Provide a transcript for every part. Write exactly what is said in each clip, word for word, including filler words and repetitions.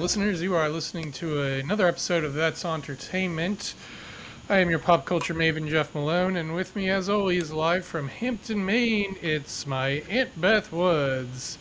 listeners. You are listening to another episode of That's Entertainment. I am your pop culture maven, Jeff Malone, and with me, as always, live from Hampton, Maine, it's my Aunt Beth Woods.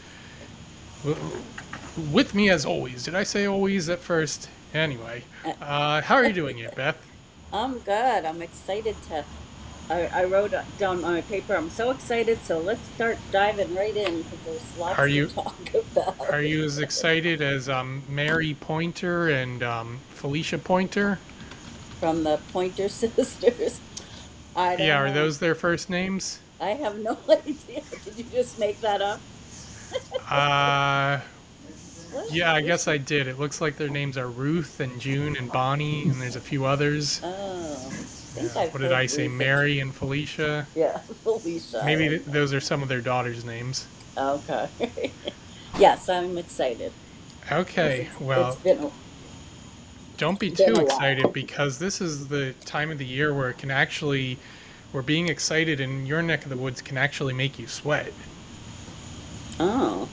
With me, as always. Did I say always at first? Anyway, uh, how are you doing, Aunt Beth? I'm good. I'm excited to. I, I wrote down on my paper. I'm so excited. So let's start diving right in because there's Are lots to you talk about. are you as excited as um, Mary Pointer and um, Felicia Pointer? From the Pointer Sisters. I Yeah, don't are know. those their first names? I have no idea. Did you just make that up? Uh, What? yeah, I Which? guess I did. It looks like their names are Ruth and June and Bonnie, and there's a few others. Oh, I think Yeah, I've what did heard I say? Ruth and Mary and Felicia? yeah, Felicia. I Maybe like th- those are some of their daughters' names. that. Okay. Yes, I'm excited because Okay, it's it's well, been a, don't be been too a excited while. because this is the time of the year where it can actually, where being excited in your neck of the woods can actually make you sweat. Oh,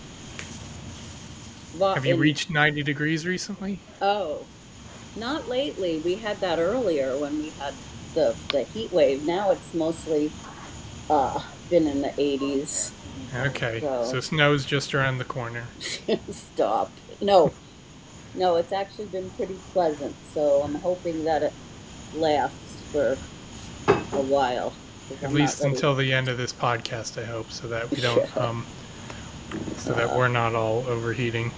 well, Have you in reached ninety degrees recently? oh. Not lately. We had that earlier when we had the the heat wave. Now it's mostly uh been in the eighties. Okay, So so snow's just around the corner. stop. No, no, it's actually been pretty pleasant. So I'm hoping that it lasts for a while because At I'm not least ready. until the end of this podcast, I hope, so that we don't, Yeah. um, so that Uh, we're not all overheating.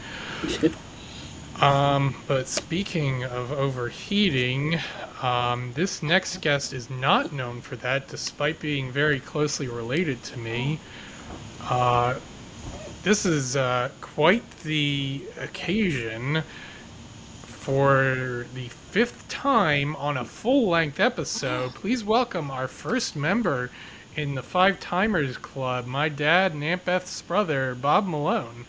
Um, but speaking of overheating, um, this next guest is not known for that, despite being very closely related to me. Uh, this is uh, quite the occasion for the fifth time on a full length episode. Please welcome our first member in the Five Timers Club, my dad and Aunt Beth's brother, Bob Malone.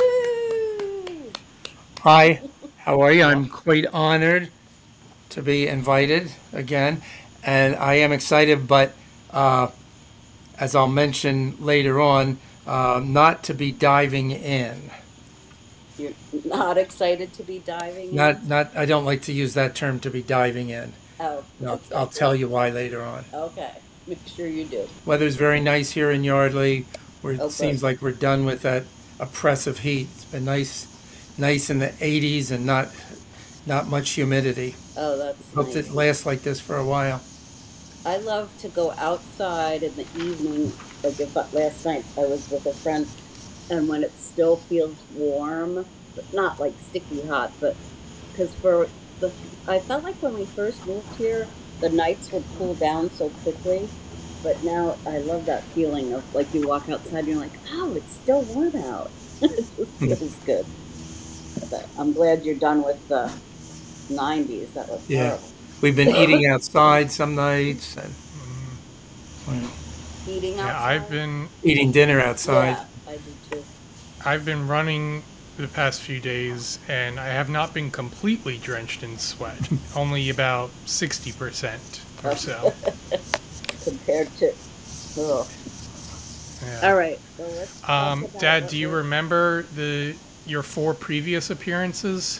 Woo! Hi, how are you? Well, I'm quite honored to be invited again, and I am excited, but uh, as I'll mention later on, uh, not to be diving in. You're not excited to be diving in? Not, not. I don't like to use that term to be diving in. Oh, And I'll, okay, I'll tell good. you why later on. Okay, make sure you do. Weather's very nice here in Yardley, where it Oh, good. seems like we're done with that oppressive heat. It's been nice, nice in the eighties and not, not much humidity. Oh, that's Hope it nice. lasts like this for a while. I love to go outside in the evening. Like if I, last night I was with a friend, and when it still feels warm, but not like sticky hot, but because for the I felt like when we first moved here, the nights would cool down so quickly. But now I love that feeling of like you walk outside and you're like, oh, it's still warm out. It just feels good. But I'm glad you're done with the nineties. That was Yeah, horrible. we've been eating outside some nights and mm, well, Eating yeah, I've outside? been eating dinner outside. Yeah, I do too. I've been running the past few days, and I have not been completely drenched in sweat. Only about sixty percent or so. Compared to. Oh. Yeah. All right, so let's talk Um, about Dad, what do you we're. remember the your four previous appearances?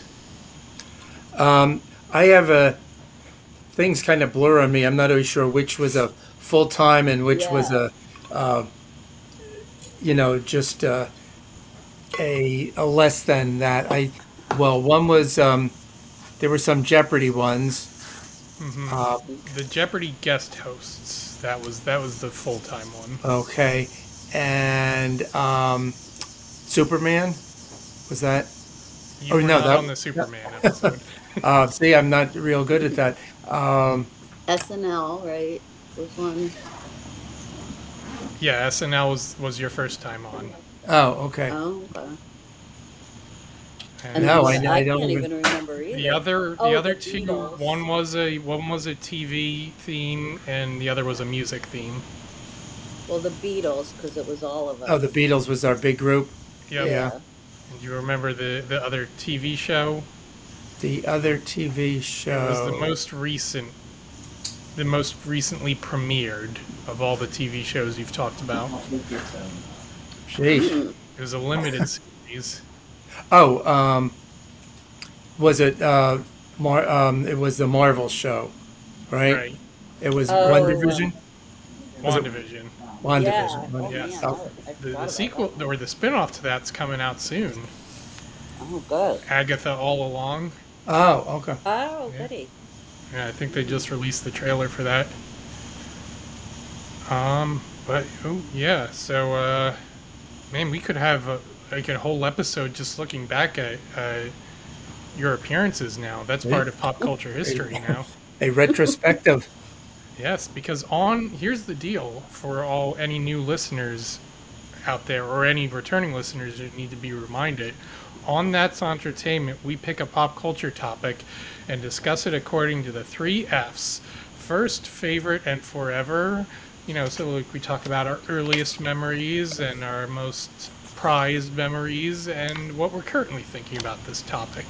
Um, I have a things kind of blur on me. I'm not always sure which was a full time and which was Yeah. a, uh, you know, just uh, a a less than that. I well, one was um, there were some Jeopardy ones. Hmm. Uh, The Jeopardy guest hosts. That was that was the full time one. okay, and um, Superman was that? You Oh were no, not on that. the Superman episode. Uh, see, I'm not real good at that. Um, S N L, right? Was one. Yeah, S N L was was your first time on, oh, okay. Oh, okay. And and No, then I, the, this I I don't can't even. even remember the either. other the Oh, other the two. Beatles. One was a one was a T V theme, and the other was a music theme. Well, the Beatles, because it was all of Oh, the us. Beatles was our big group. Yep. Yeah. Yeah. And you remember the the other T V show? The other T V It was the show. most recent, the most recently premiered of all the T V shows you've talked about. Sheesh. Mm. It was a limited series. Oh, um, was it uh, Mar- um, it was the Marvel show, right? Right. It was one Oh, uh, division. Was it WandaVision. one yeah. division? One, Oh Yes. man, oh, I, I The, forgot the about sequel that. or the spin-off to that's coming out soon. Oh, good. Agatha All Along. oh, okay. Oh, Yeah. goody. Yeah, I think they just released the trailer for that. Um, but oh yeah, so uh, man, we could have a, like a whole episode just looking back at uh, your appearances now. That's part of pop culture history now. A retrospective. Yes, because on here's the deal for all any new listeners out there or any returning listeners that need to be reminded. On That's Entertainment, we pick a pop culture topic and discuss it according to the three F's. First, favorite, and forever. You know, so like we talk about our earliest memories and our most prized memories and what we're currently thinking about this topic.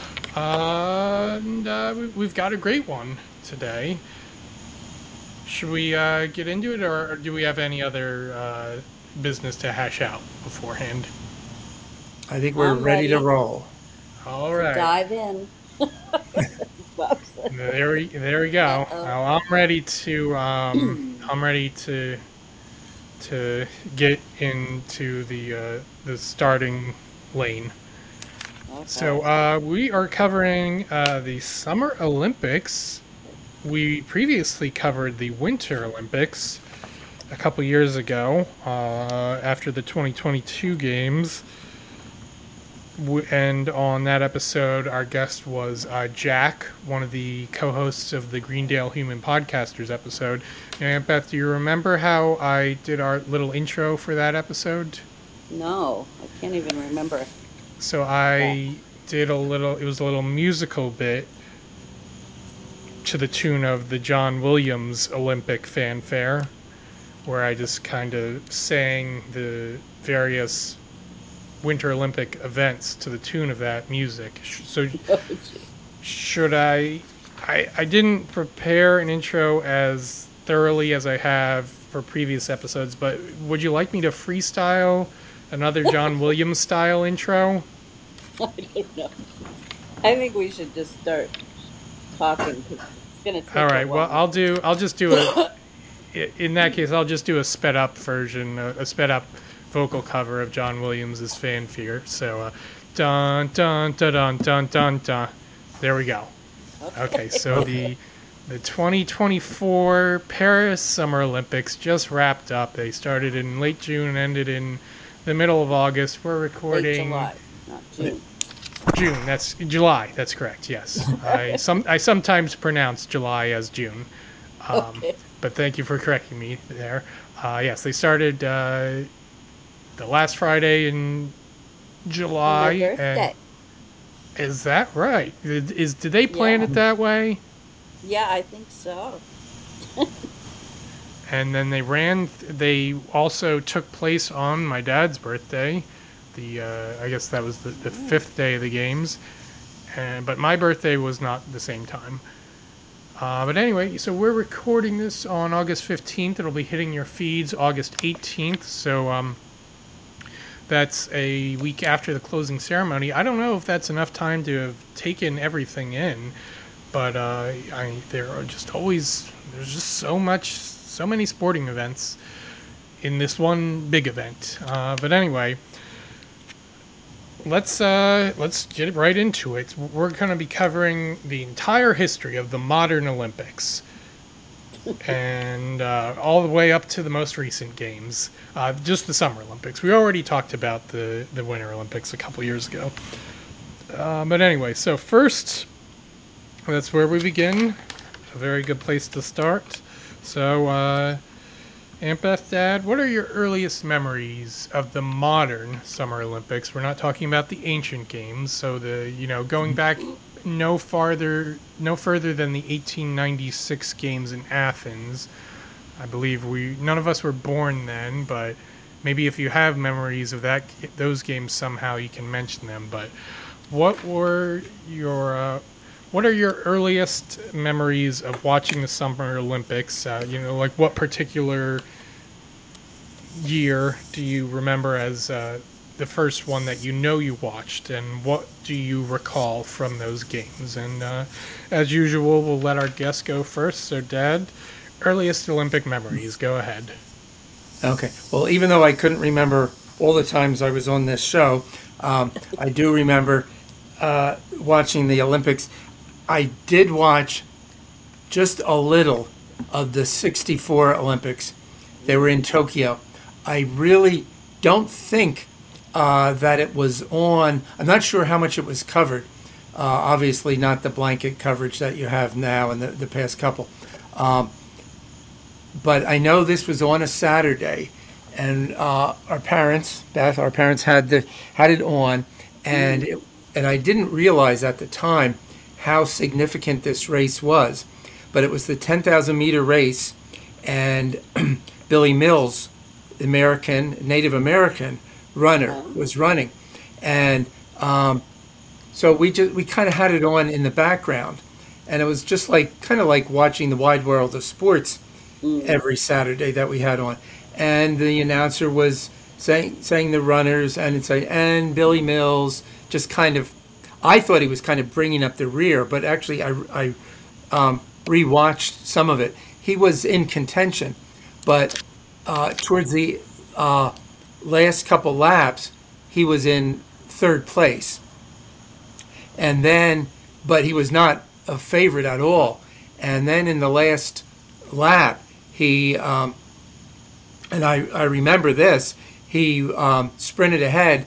Uh, and uh, we- we've got a great one today. Should we uh, get into it, or, or do we have any other uh, business to hash out beforehand? I think we're I'm ready to ready. roll. All right. Dive in. Whoops. There we there we go. Uh-oh. Well, I'm ready to um, I'm ready to to get into the uh, the starting lane. Okay. So uh, we are covering uh, the Summer Olympics. We previously covered the Winter Olympics a couple years ago uh, after the twenty twenty-two games. W- And on that episode, our guest was uh, Jack, one of the co-hosts of the Greendale Human Podcasters episode. And Beth, do you remember how I did our little intro for that episode? No, I can't even remember. So I did a little, it was a little musical bit to the tune of the John Williams Olympic fanfare, where I just kind of sang the various Winter Olympic events to the tune of that music. Sh- So Oh, gee. should I, I, I didn't prepare an intro as thoroughly as I have for previous episodes, but would you like me to freestyle another John Williams style intro? I don't know. I think we should just start talking because it's gonna take All a right. Well, while. I'll do. I'll just do a. i- In that case, I'll just do a sped up version, a, a sped up vocal cover of John Williams's "Fanfare." So, uh, dun dun dun dun dun dun dun. There we go. Okay. So the the twenty twenty-four Paris Summer Olympics just wrapped up. They started in late June and ended in the middle of August. We're Late recording July, not June. June. That's July. That's correct. Yes. I some I sometimes pronounce July as June. Um, Okay. But thank you for correcting me there. Uh, yes, they started uh, the last Friday in July. On my birthday. And is that right? Is, is did they plan Yeah. it that way? Yeah, I think so. And then they ran. They also took place on my dad's birthday. The uh, I guess that was the, the fifth day of the games. And but my birthday was not the same time. Uh, but anyway, so we're recording this on August fifteenth. It'll be hitting your feeds August eighteenth. So um, that's a week after the closing ceremony. I don't know if that's enough time to have taken everything in, but uh, I there are just always there's just so much, so many sporting events in this one big event. Uh, but anyway, let's uh, let's get right into it. We're going to be covering the entire history of the modern Olympics, and uh, all the way up to the most recent games, uh, just the Summer Olympics. We already talked about the the Winter Olympics a couple years ago. Uh, but anyway, so first, that's where we begin. A very good place to start. So, uh, Aunt Beth, Dad, what are your earliest memories of the modern Summer Olympics? We're not talking about the ancient games, so the you know going back no farther, no further than the eighteen ninety-six games in Athens. I believe we none of us were born then, but maybe if you have memories of that those games somehow, you can mention them. But what were your uh, what are your earliest memories of watching the Summer Olympics? Uh, you know, like what particular year do you remember as uh, the first one that you know you watched, and what do you recall from those games? And uh, as usual, we'll let our guests go first. So, Dad, earliest Olympic memories. Go ahead. Okay. Well, even though I couldn't remember all the times I was on this show, um, I do remember uh, watching the Olympics. I did watch just a little of the sixty-four Olympics. They were in Tokyo. I really don't think uh, that it was on. I'm not sure how much it was covered. Uh, obviously, not the blanket coverage that you have now and the, the past couple. Um, but I know this was on a Saturday, and uh, our parents, Beth, our parents had the had it on, and it, and I didn't realize at the time how significant this race was. But it was the ten thousand meter race, and Billy Mills, American, Native American runner, was running. And um, so we just we kind of had it on in the background. And it was just like kind of like watching the wide world of sports every Saturday that we had on. And the announcer was saying saying the runners, and it's like, and Billy Mills, just kind of, I thought he was kind of bringing up the rear, but actually I, I um, rewatched some of it. He was in contention, but uh, towards the uh, last couple laps, he was in third place. And then, but he was not a favorite at all. And then in the last lap, he, um, and I, I remember this, he um, sprinted ahead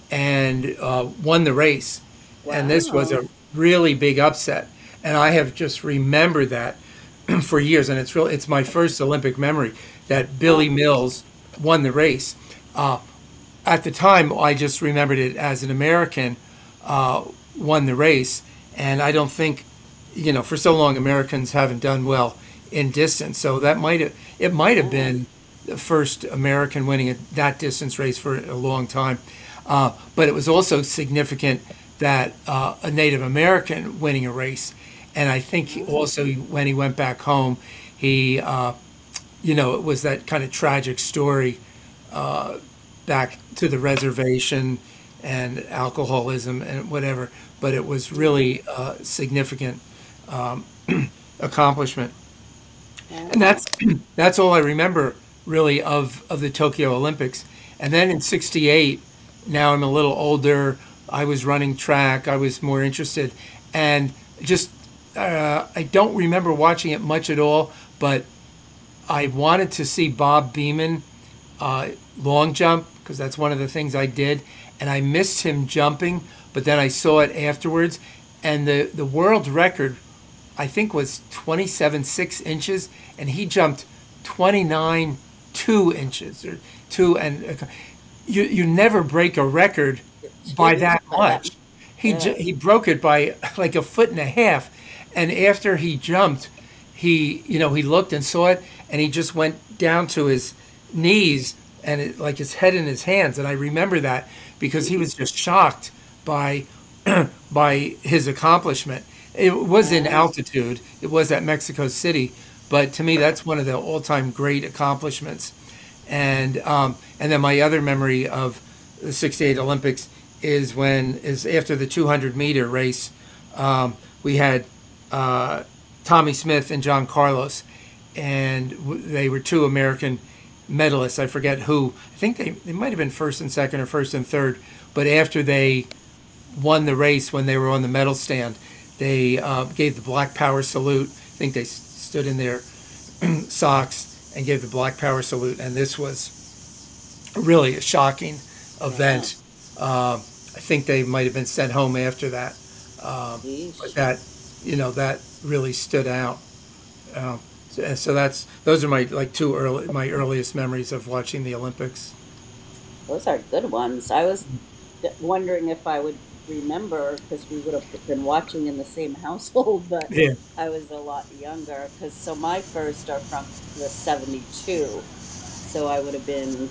and uh, won the race. Wow. And this was a really big upset. And I have just remembered that for years. And it's really, it's my first Olympic memory that Billy Mills won the race. Uh, at the time, I just remembered it as an American uh, won the race. And I don't think, you know, for so long, Americans haven't done well in distance. So that might have, it might have been the first American winning a, that distance race for a long time. Uh, but it was also significant that uh, a Native American winning a race. And I think he also when he went back home, he, uh, you know, it was that kind of tragic story uh, back to the reservation and alcoholism and whatever. But it was really a significant um, accomplishment. And that's that's all I remember really of, of the Tokyo Olympics. And then in sixty-eight, now I'm a little older, I was running track, I was more interested. And just, uh, I don't remember watching it much at all, but I wanted to see Bob Beamon uh, long jump, because that's one of the things I did. And I missed him jumping, but then I saw it afterwards. And the, the world record, I think, was twenty-seven six inches, and he jumped twenty-nine two inches or two, and uh, you you never break a record by that much. He ju- he broke it by like a foot and a half, and after he jumped, he you know he looked and saw it, and he just went down to his knees and it, like his head in his hands, and I remember that because he was just shocked by by his accomplishment. It was in altitude. It was at Mexico City, but to me, that's one of the all-time great accomplishments. And um, and then my other memory of the sixty-eight Olympics is when is after the two hundred meter race, um, we had uh, Tommy Smith and John Carlos, and w- they were two American medalists. I forget who. I think they they might have been first and second or first and third. But after they won the race, when they were on the medal stand, they uh, gave the Black Power salute. I think they s- stood in their socks and gave the Black Power salute. And this was really a shocking event. Uh, I think they might have been sent home after that. Um, but that, you know, that really stood out. Uh, so, so that's those are my like two early my earliest memories of watching the Olympics. Those are good ones. I was wondering if I would remember, because we would have been watching in the same household, but Yeah. I was a lot younger. Because so my first are from the seventy-two, so I would have been,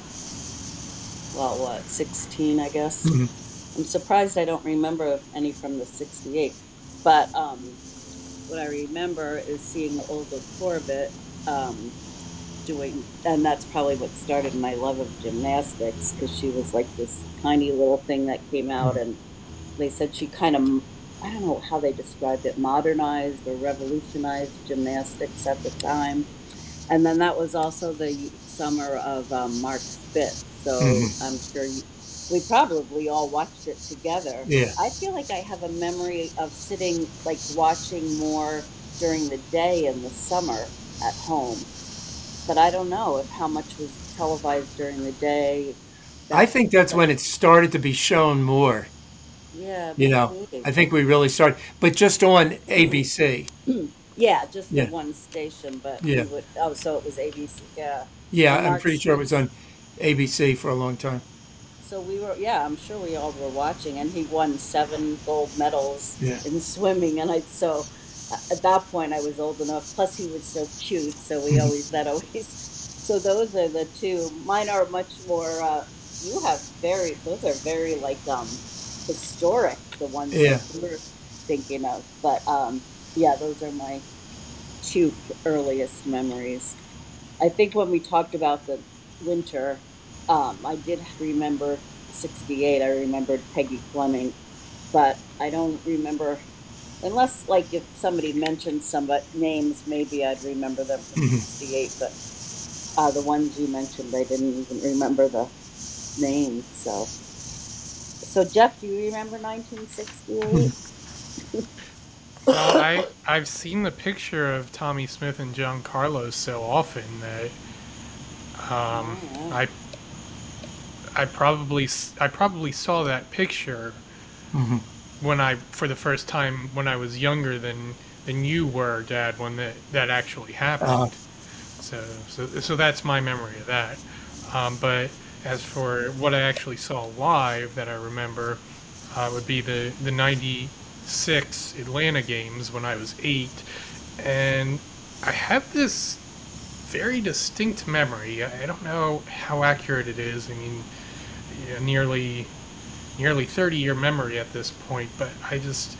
well, what, sixteen, I guess. Mhm. I'm surprised I don't remember any from the sixty-eight. But um, what I remember is seeing Olga Corbett um, doing, and that's probably what started my love of gymnastics because she was like this tiny little thing that came out, and they said she kind of, I don't know how they described it, modernized or revolutionized gymnastics at the time. And then that was also the summer of um, Mark Spitz. So Mhm. I'm sure you, we probably all watched it together. Yeah. I feel like I have a memory of sitting, like watching more during the day in the summer at home. But I don't know if how much was televised during the day. I That, think that's that when it started to be shown more. yeah, You know, maybe. I think we really started, but just on A B C. Yeah, just the Yeah. one station, but Yeah. we would, oh, so it was A B C, yeah. Yeah, And I'm Mark pretty sure it was Spitz. on A B C for a long time. So we were, yeah, I'm sure we all were watching, and he won seven gold medals Yeah. in swimming. And I, so uh, at that point, I was old enough. Plus, he was so cute. So we Mhm. always, that always, so those are the two. Mine are much more, uh, you have very, those are very like, um, historic, the ones that Yeah. you're thinking of. But, um, yeah, those are my two f- earliest memories. I think when we talked about the winter, um, I did remember sixty-eight. I remembered Peggy Fleming, but I don't remember, unless like if somebody mentioned some but names, maybe I'd remember them from Mhm. sixty-eight, but uh, the ones you mentioned, I didn't even remember the names. So, so Jeff, do you remember nineteen sixty-eight? Well, I I've seen the picture of Tommy Smith and John Carlos so often that um, Oh, yeah. I I probably s- I probably saw that picture Mhm. when I for the first time when I was younger than than you were, Dad, when that that actually Uh, happened. So so so that's my memory of that. Um, but as for what I actually saw live that I remember, uh, would be the the 'ninety-six Atlanta games when I was eight, and I have this very distinct memory. I I don't know how accurate it is. I mean, yeah, nearly nearly thirty year memory at this point, but I just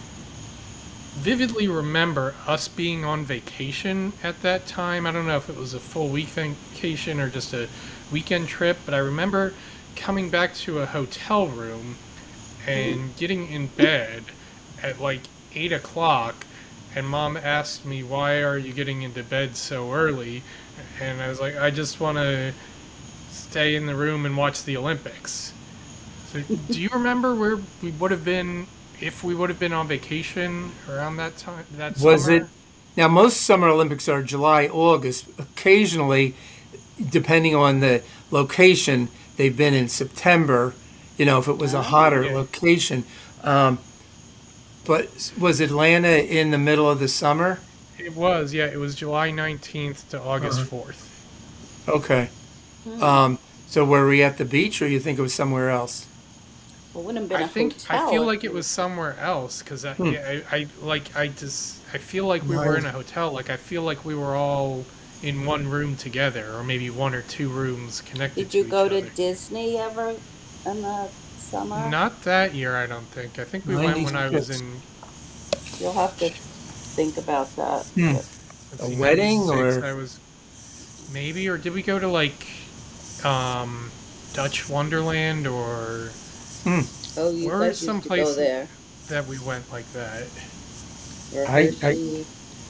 vividly remember us being on vacation at that time. I don't know if it was a full week vacation or just a weekend trip, but I remember coming back to a hotel room and getting in bed at like eight o'clock, and Mom asked me, "Why are you getting into bed so early?" And I was like, "I just want to stay in the room and watch the Olympics." So, do you remember where we would have been if we would have been on vacation around that time, that was it summer? now? Most Summer Olympics are July, August. Occasionally, depending on the location, they've been in September. You know, if it was a hotter Oh, Yeah, location. Um, but was Atlanta in the middle of the summer? it was. Yeah, it was July nineteenth to August Uh-huh. fourth. Okay. hmm. Um, so were we at the beach, or you think it was somewhere else? Well, it wouldn't have been I a think I hotel feel if like it you. was somewhere else because I, Hmm. yeah, I, I like I just I feel like we were in Miles. a hotel. Like I feel like we were all in one room together, or maybe one or two rooms connected Did you to each go to other. Disney ever in the summer? Not that year, I don't think. I think we went when I was ninety-six. in, You'll have to think about that. Hmm. But let's A see, wedding ninety-six. or? I was maybe, or did we go to like um, Dutch Wonderland, or Hmm. oh, you where were guys some used to go places there that we went like that? or I, I Hershey.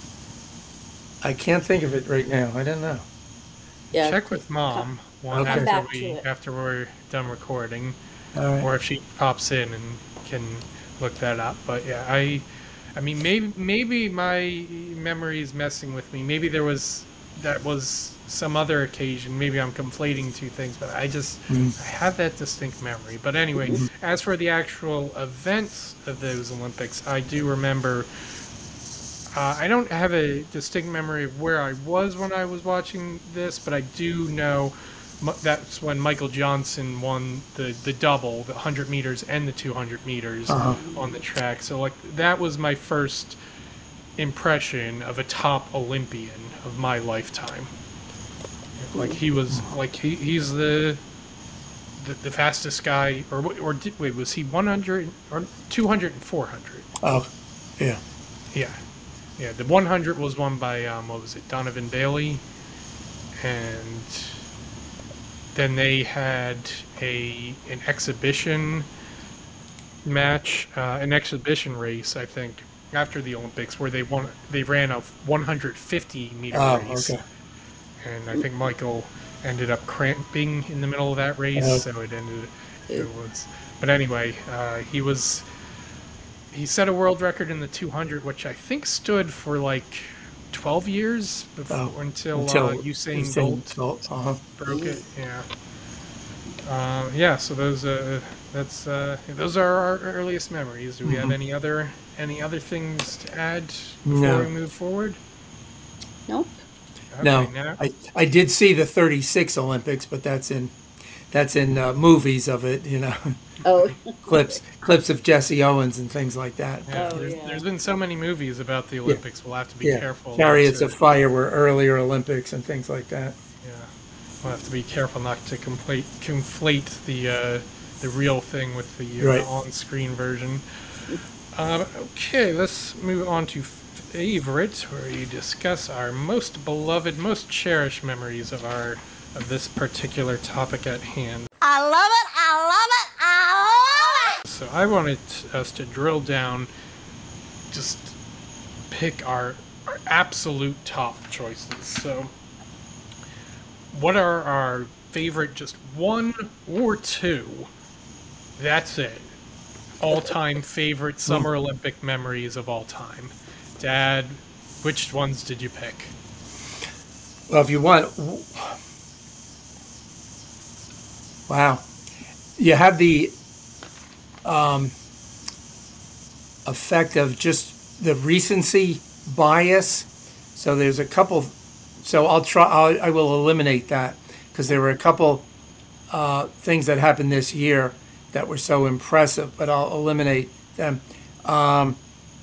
I can't think of it right now. I don't know. Yeah, Check with come, Mom one come Okay. after back to we it. after we're done recording, All right. or if she pops in and can look that up. But yeah, I I mean maybe maybe my memory is messing with me. Maybe there was that was some other occasion. Maybe I'm conflating two things, but I just Hmm. I have that distinct memory. But anyway, as for the actual events of those Olympics, I do remember. Uh, I don't have a distinct memory of where I was when I was watching this, but I do know mu- that's when Michael Johnson won the, the double, the one hundred meters and the two hundred meters Uh-huh. on the track. So, like, that was my first impression of a top Olympian of my lifetime. Like, he was, like, he, he's the, the the fastest guy, or, wh- or did, wait, was he one hundred or two hundred and four hundred? Oh, yeah. Yeah. Yeah, the one hundred was won by um, what was it, Donovan Bailey, and then they had a an exhibition match, uh, an exhibition race, I think, after the Olympics, where they won. They ran a one hundred fifty meter Oh, race, okay. and I think Michael ended up cramping in the middle of that race, Oh. so it ended. It was, but anyway, uh, he was. He set a world record in the two hundred, which I think stood for like twelve years before Oh, until, until uh, Usain Usain Bolt Bolt, uh-huh. broke it. Yeah. Uh, yeah. So those uh, that's uh, those are our earliest memories. Do we have Mhm. any other any other things to add before No. we move forward? Nope. Okay, No, now- I, I did see the thirty-six Olympics, but that's in that's in uh, movies of it, you know, Oh, clips clips of Jesse Owens and things like that. yeah, Oh, there's, yeah. there's been so many movies about the Olympics. We'll have to be Yeah, careful. Chariots not of to- Fire were earlier Olympics and things like that. Yeah, we'll have to be careful not to complete conflate the uh, the real thing with the uh, Right. on-screen version. Um, okay, let's move on to favorite, where you discuss our most beloved, most cherished memories of our of this particular topic at hand. I love it, I love it, I love it! So I wanted us to drill down, just pick our, our absolute top choices. So, what are our favorite, just one or two? That's it. All-time favorite Summer Olympic memories of all time. Dad, which ones did you pick? Well, if you want, wow, you have the um, effect of just the recency bias. So there's a couple. So I'll try. I'll, I will eliminate that because there were a couple uh, things that happened this year that were so impressive. But I'll eliminate them. Um,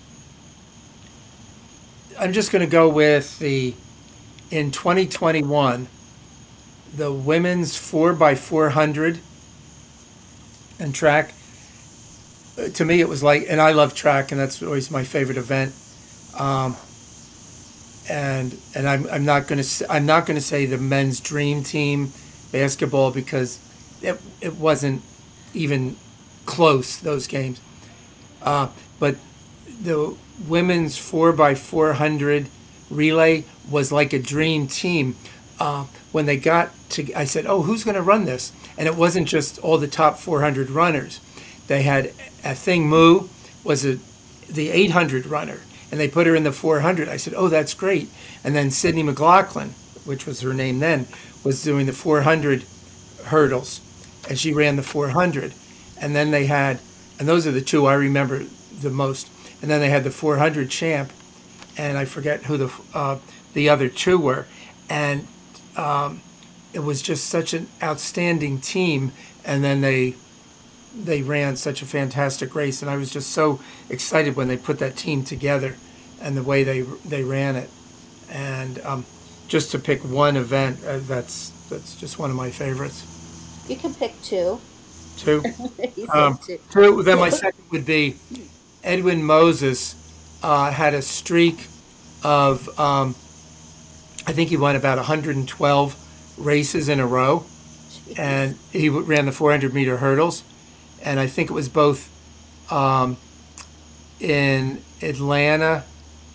I'm just going to go with the. In twenty twenty-one, the women's four by four hundred and track, uh, to me it was like, and I love track, and that's always my favorite event. Um, and and I'm I'm not gonna s- I'm not gonna say the men's dream team basketball because it it wasn't even close, those games. Uh, but the women's four by four hundred relay was like a dream team. Uh, when they got to, I said, "Oh, who's going to run this?" And it wasn't just all the top four hundred runners. They had a thing. Moo was a the eight hundred runner, and they put her in the four hundred. I said, "Oh, that's great." And then Sydney McLaughlin, which was her name then, was doing the four hundred hurdles, and she ran the four hundred. And then they had, and those are the two I remember the most. And then they had the four hundred champ, and I forget who the uh, the other two were, and um, it was just such an outstanding team. And then they they ran such a fantastic race, and I was just so excited when they put that team together, and the way they they ran it. And um, just to pick one event, uh, that's that's just one of my favorites. you can pick two. Two. He said Um, two. Two. Then my second would be Edwin Moses uh, had a streak of, um, I think he won about one hundred twelve races in a row, and he w- ran the four hundred meter hurdles, and I think it was both um, in Atlanta,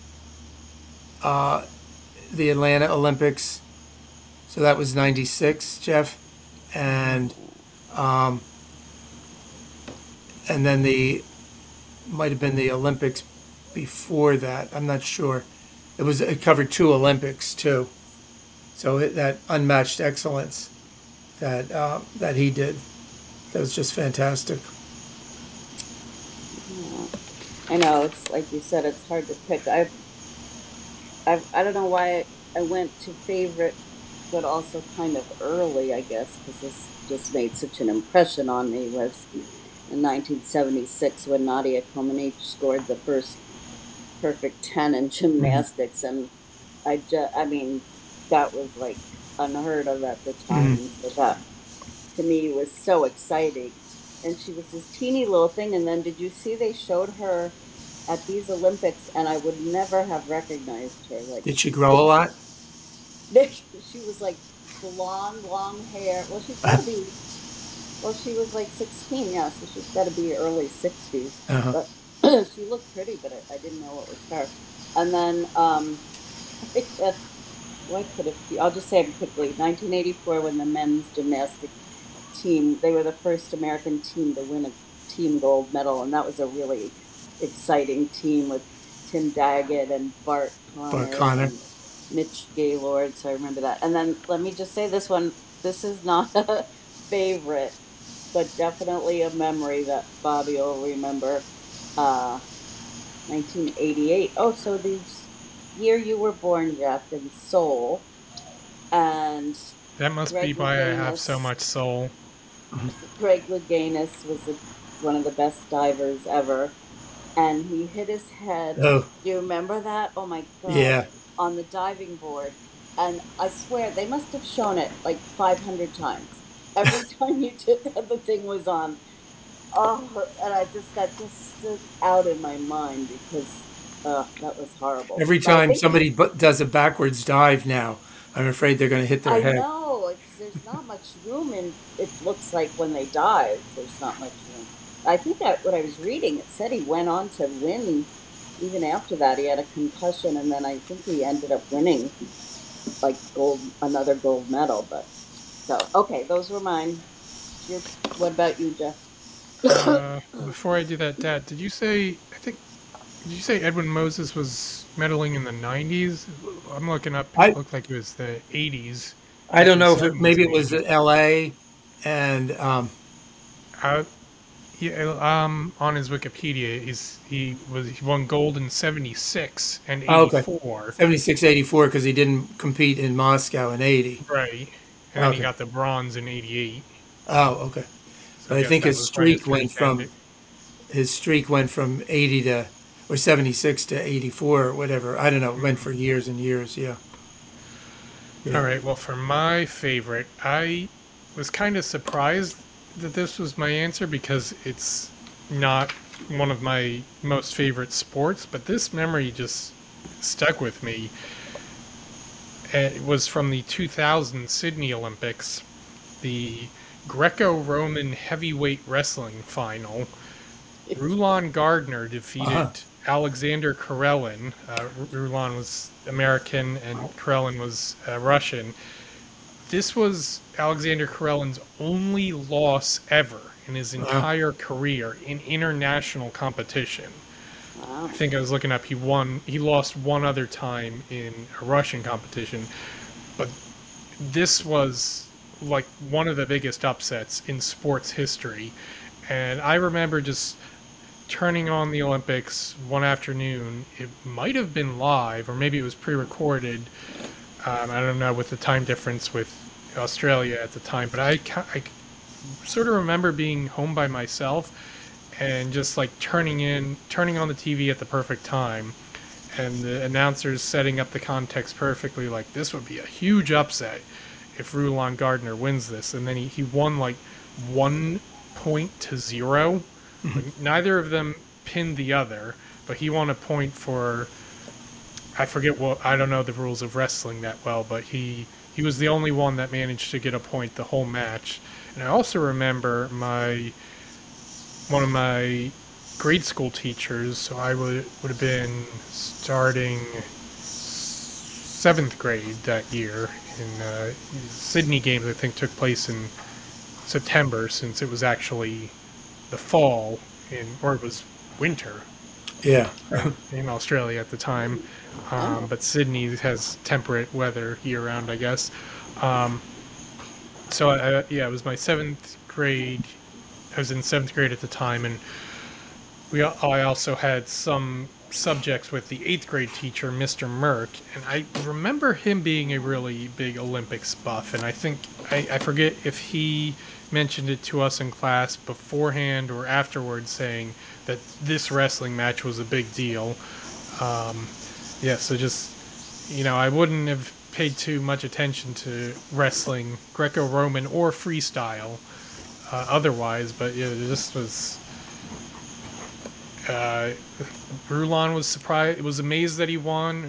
uh, the Atlanta Olympics, so that was ninety-six, Jeff, and um, and then the might have been the Olympics before that. I'm not sure. It was it covered two Olympics too, so it, that unmatched excellence that uh, that he did, that was just fantastic. I know, it's like you said, it's hard to pick. I've, I've, I don't know why I went to favorite, but also kind of early, I guess, because this just made such an impression on me. Was in nineteen seventy-six when Nadia Comaneci scored the first perfect ten in gymnastics, and I just, I mean, that was like unheard of at the time. So that to me was so exciting. And she was this teeny little thing. And then did you see they showed her at these Olympics, and I would never have recognized her. Like, Did she grow a lot? she was like blonde, long hair. Well, she's got to be. Well, she was like sixteen, yeah, so she's got to be early sixties. Uh-huh. But she looked pretty, but I, I didn't know it was her. And then um, I guess what could it be? I'll just say it quickly. nineteen eighty-four, when the men's gymnastic team, they were the first American team to win a team gold medal, and that was a really exciting team with Tim Daggett and Bart Bart Connor Connor. and Mitch Gaylord. So I remember that. And then let me just say this one. This is not a favorite, but definitely a memory that Bobby will remember. Uh, nineteen eighty-eight. Oh, so the year you were born, Jeff, in Seoul, and That must be Greg why I have so Louganis. much soul. Greg Louganis was the, one of the best divers ever, and he hit his head. Oh, Do you remember that? Oh my God, yeah. on the diving board, and I swear they must have shown it like five hundred times. Every time you did that, the thing was on. Oh, and I just that just stood out in my mind because uh, that was horrible. Every But I time think somebody bu- does a backwards dive now, I'm afraid they're going to hit their I head. know it's, there's not much room in. It looks like when they dive, there's not much room. I think that what I was reading, it said he went on to win. Even after that, he had a concussion, and then I think he ended up winning like gold, another gold medal. But so okay, those were mine. Your, what about you, Jeff? Uh, before I do that, Dad, did you say, I think, did you say Edwin Moses was medaling in the nineties? I'm looking up, I it looked like it was the eighties, I don't actually know if it seventies maybe and it was eighties. L A and um, Uh, yeah, um, on his Wikipedia, he's, he was, he won gold in seventy-six and oh, okay, eighty-four, seventy-six, eighty-four because he didn't compete in Moscow in eighty. right? And then he Okay. got the bronze in eighty-eight. Oh, okay. So But I I guess think that his was right as streak good as went from ended. his streak went from eighty to or seventy-six to eighty-four or whatever. I don't know. It went for years and years. Yeah. All Yeah. right, well, for my favorite, I was kind of surprised that this was my answer because it's not one of my most favorite sports, but this memory just stuck with me. And it was from the two thousand Sydney Olympics, the Greco-Roman heavyweight wrestling final. Rulon Gardner defeated Uh-huh. Alexander Karelin. Uh, Rulon was American and Karelin was uh, Russian. This was Alexander Karelin's only loss ever in his Wow. entire career in international competition. I Wow. think I was looking up. He won. He lost one other time in a Russian competition, but this was like one of the biggest upsets in sports history. And I remember just turning on the Olympics one afternoon. It might have been live, or maybe it was pre-recorded. Um, I don't know with the time difference with Australia at the time, but I, ca- I sort of remember being home by myself and just like turning in, turning on the T V at the perfect time, and the announcers setting up the context perfectly. Like this would be a huge upset if Rulon Gardner wins this, and then he, he won like one point to zero. Like, neither of them pinned the other, but he won a point for I forget what I don't know the rules of wrestling that well, but he he was the only one that managed to get a point the whole match. And I also remember my one of my grade school teachers, so I would would have been starting seventh grade that year. In uh, Sydney games, I think took place in September, since it was actually the fall in, or it was winter Yeah. in Australia at the time. Um, Oh. but Sydney has temperate weather year round, I guess. Um, so I, I- yeah, it was my seventh grade. I was in seventh grade at the time, and we al- I also had some subjects with the eighth grade teacher, Mister Merck, and I remember him being a really big Olympics buff, and I think I, I forget if he mentioned it to us in class beforehand or afterwards, saying that this wrestling match was a big deal. Um, yeah, so just you know, I wouldn't have paid too much attention to wrestling, Greco-Roman or freestyle, uh, otherwise, but yeah, this was. Uh, Rulon was surprised, was amazed that he won,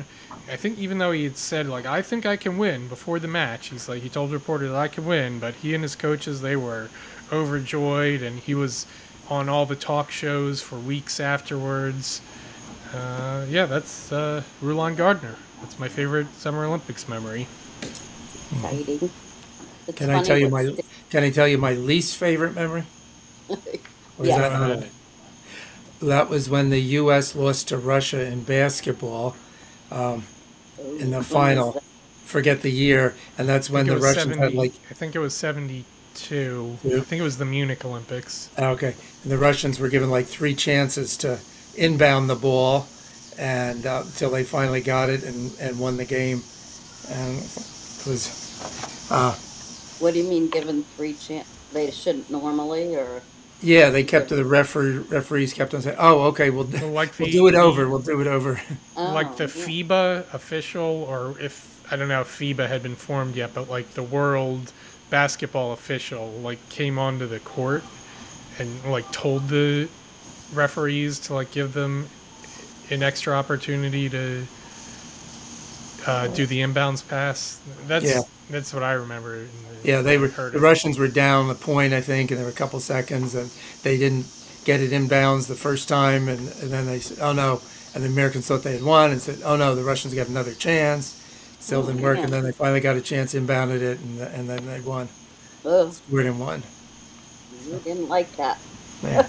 I think even though he had said like I think I can win before the match, he's like he told reporters I can win, but he and his coaches they were overjoyed, and he was on all the talk shows for weeks afterwards. Uh, yeah, that's uh, Rulon Gardner. That's my favorite Summer Olympics memory. Exciting. It's Can I funny tell you what my sti- Can I tell you my least favorite memory? Or is Yeah. that Go not ahead. it? That was when the U S lost to Russia in basketball um, in the When was final. that? Forget the year, and that's I when think it the was Russians had seventy. like I think it was seventy-two. Two. I think it was the Munich Olympics. okay, and the Russians were given like three chances to inbound the ball, and uh, until they finally got it and, and won the game, and it was uh, What do you mean given three chance? They shouldn't normally, or yeah, they kept the referee referees kept on saying, "Oh, okay, we'll Well, like we'll the, do it the over, we'll do it over." like the oh, yeah. FIBA official, or if I don't know if FIBA had been formed yet, but like the world basketball official, like came onto the court and like told the referees to like give them an extra opportunity to uh, do the inbounds pass. That's Yeah. that's what I remember. in the- Yeah, they were heard the of. Russians were down the point, I think, and there were a couple seconds, and they didn't get it inbounds the first time, and, and then they said, "Oh no," and the Americans thought they had won, and said, "Oh no, the Russians got another chance." Still didn't work, and then they finally got a chance, inbounded it, and and then they won. Ugh, Scored and won. you didn't like that. Yeah.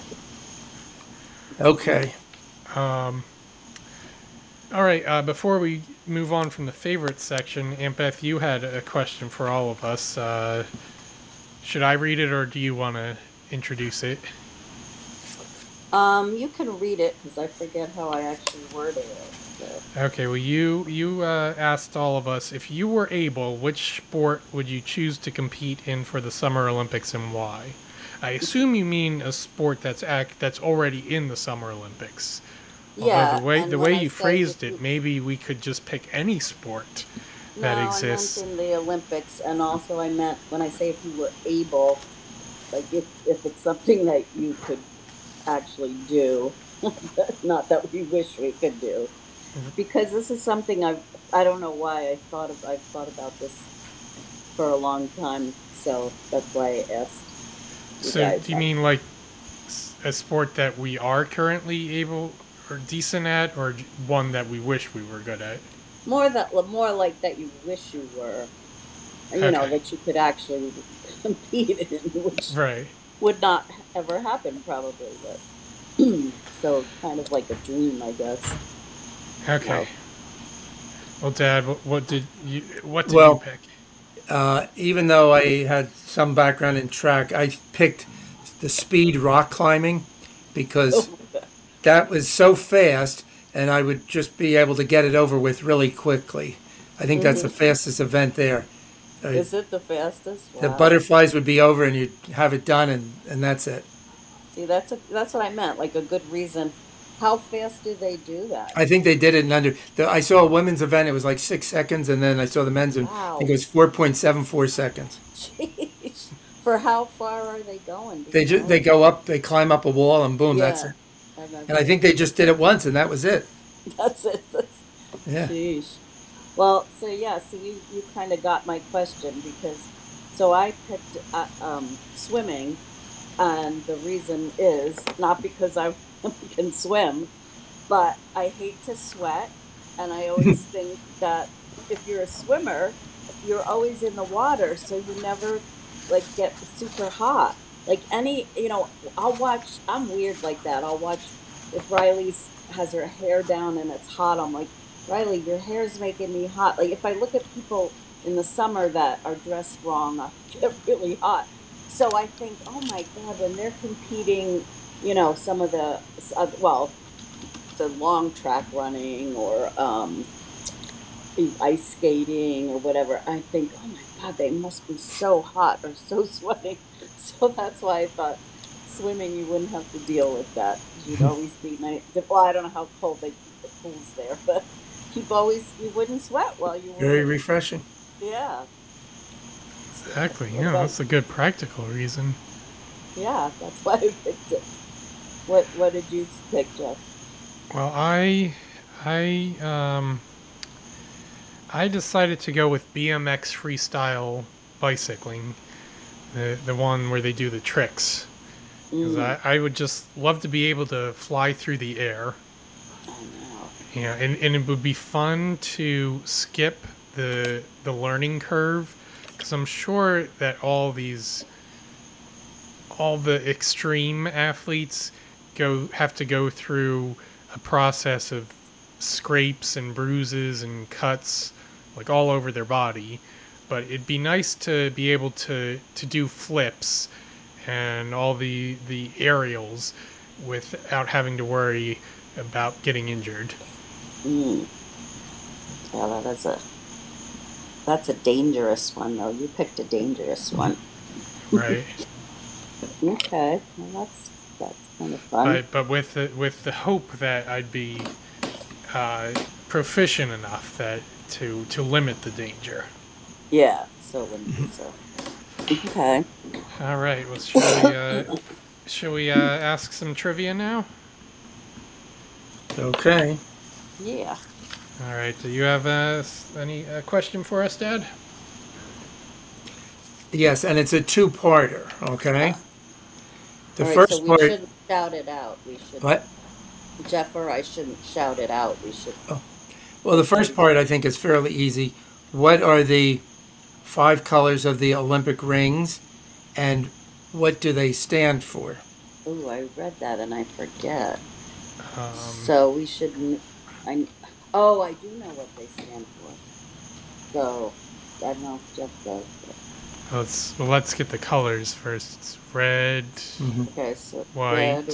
Okay. Um, all right. Uh, before we move on from the favorite section, Aunt Beth, you had a question for all of us. Uh, should I read it, or do you want to introduce it? Um, you can read it because I forget how I actually worded it. So. Okay. Well, you you uh, asked all of us if you were able, which sport would you choose to compete in for the Summer Olympics and why? I assume you mean a sport that's act that's already in the Summer Olympics. Although Yeah, the way and the when way I you said phrased if it, you- maybe we could just pick any sport No, that I exists. meant in the Olympics, and also I meant when I say if you were able, like if if it's something that you could actually do, not that we wish we could do, Mhm. because this is something I've I don't know why I thought of I've thought about this for a long time, so that's why I asked you So, guys. do you mean like s- a sport that we are currently able or decent at, or j- one that we wish we were good at? More that more like that you wish you were, you know, Okay. that you could actually compete in, which Right. would not ever happen probably, but so kind of like a dream, I guess. Okay. Well, Dad, what, what did you what did Well- you pick? Uh, even though I had some background in track, I picked the speed rock climbing because that was so fast, and I would just be able to get it over with really quickly. I think that's the fastest event there. Uh, Is it the fastest? the Wow. butterflies would be over, and you'd have it done, and, and that's it. See, that's a, that's what I meant. Like a good reason. How fast do they do that? I think they did it in under. The, I saw a women's event; it was like six seconds, and then I saw the men's, and I Wow. think it was four point seven four seconds. Jeez. For how far are they going? Do They you just know? they go up, they climb up a wall, and boom, that's Yeah. it. And I- And I think they just did it once, and that was it. that's it. That's, Yeah. Sheesh. Well, so yeah, so you, you kind of got my question because, so I picked uh, um, swimming, and the reason is not because I can swim, but I hate to sweat, and I always think that if you're a swimmer, you're always in the water, so you never like get super hot. Like any, you know, I'll watch. I'm weird like that. I'll watch if Riley has her hair down and it's hot. I'm like, Riley, your hair's making me hot. Like if I look at people in the summer that are dressed wrong, I get really hot. So I think, oh my God, when they're competing, you know, some of the, uh, well, the long track running or um, ice skating or whatever, I think, oh my God, they must be so hot or so sweating. So that's why I thought swimming, you wouldn't have to deal with that. You'd always be nice. Well, I don't know how cold they keep the pools there, but you'd always, you wouldn't sweat while you were. Very refreshing. Yeah. Exactly. Yeah, that's a good practical reason. Yeah, that's why I picked it. What What did you pick, Jeff? Well, I I um I decided to go with B M X freestyle bicycling, the the one where they do the tricks. Because Mm, I, I would just love to be able to fly through the air. I know. Yeah, and, and it would be fun to skip the the learning curve, because I'm sure that all these all the extreme athletes go have to go through a process of scrapes and bruises and cuts like all over their body. But it'd be nice to be able to to do flips and all the the aerials without having to worry about getting injured. Mm. Yeah, that is a that's a dangerous one though. You picked a dangerous one. Right. Okay, well that's that's kind of fun. but but with the, with the hope that I'd be uh, proficient enough that to to limit the danger. Yeah. So when so okay. All right. Well, shall we uh, shall we uh, ask some trivia now? Okay. Yeah. All right. Do you have uh, s- any uh, question for us, Dad? Yes, and it's a two-parter, okay? The All right. first So we part, shouldn't shout it out. We should. what? Jeff or I shouldn't shout it out. We should. Well, the first part I think is fairly easy. What are the five colors of the Olympic rings, and what do they stand for? Oh, I read that and I forget. Um, So we should. kn- I. Oh, I do know what they stand for. So I don't know if Jeff does. But, let's well, let's get the colors first. It's red, okay. So white, red,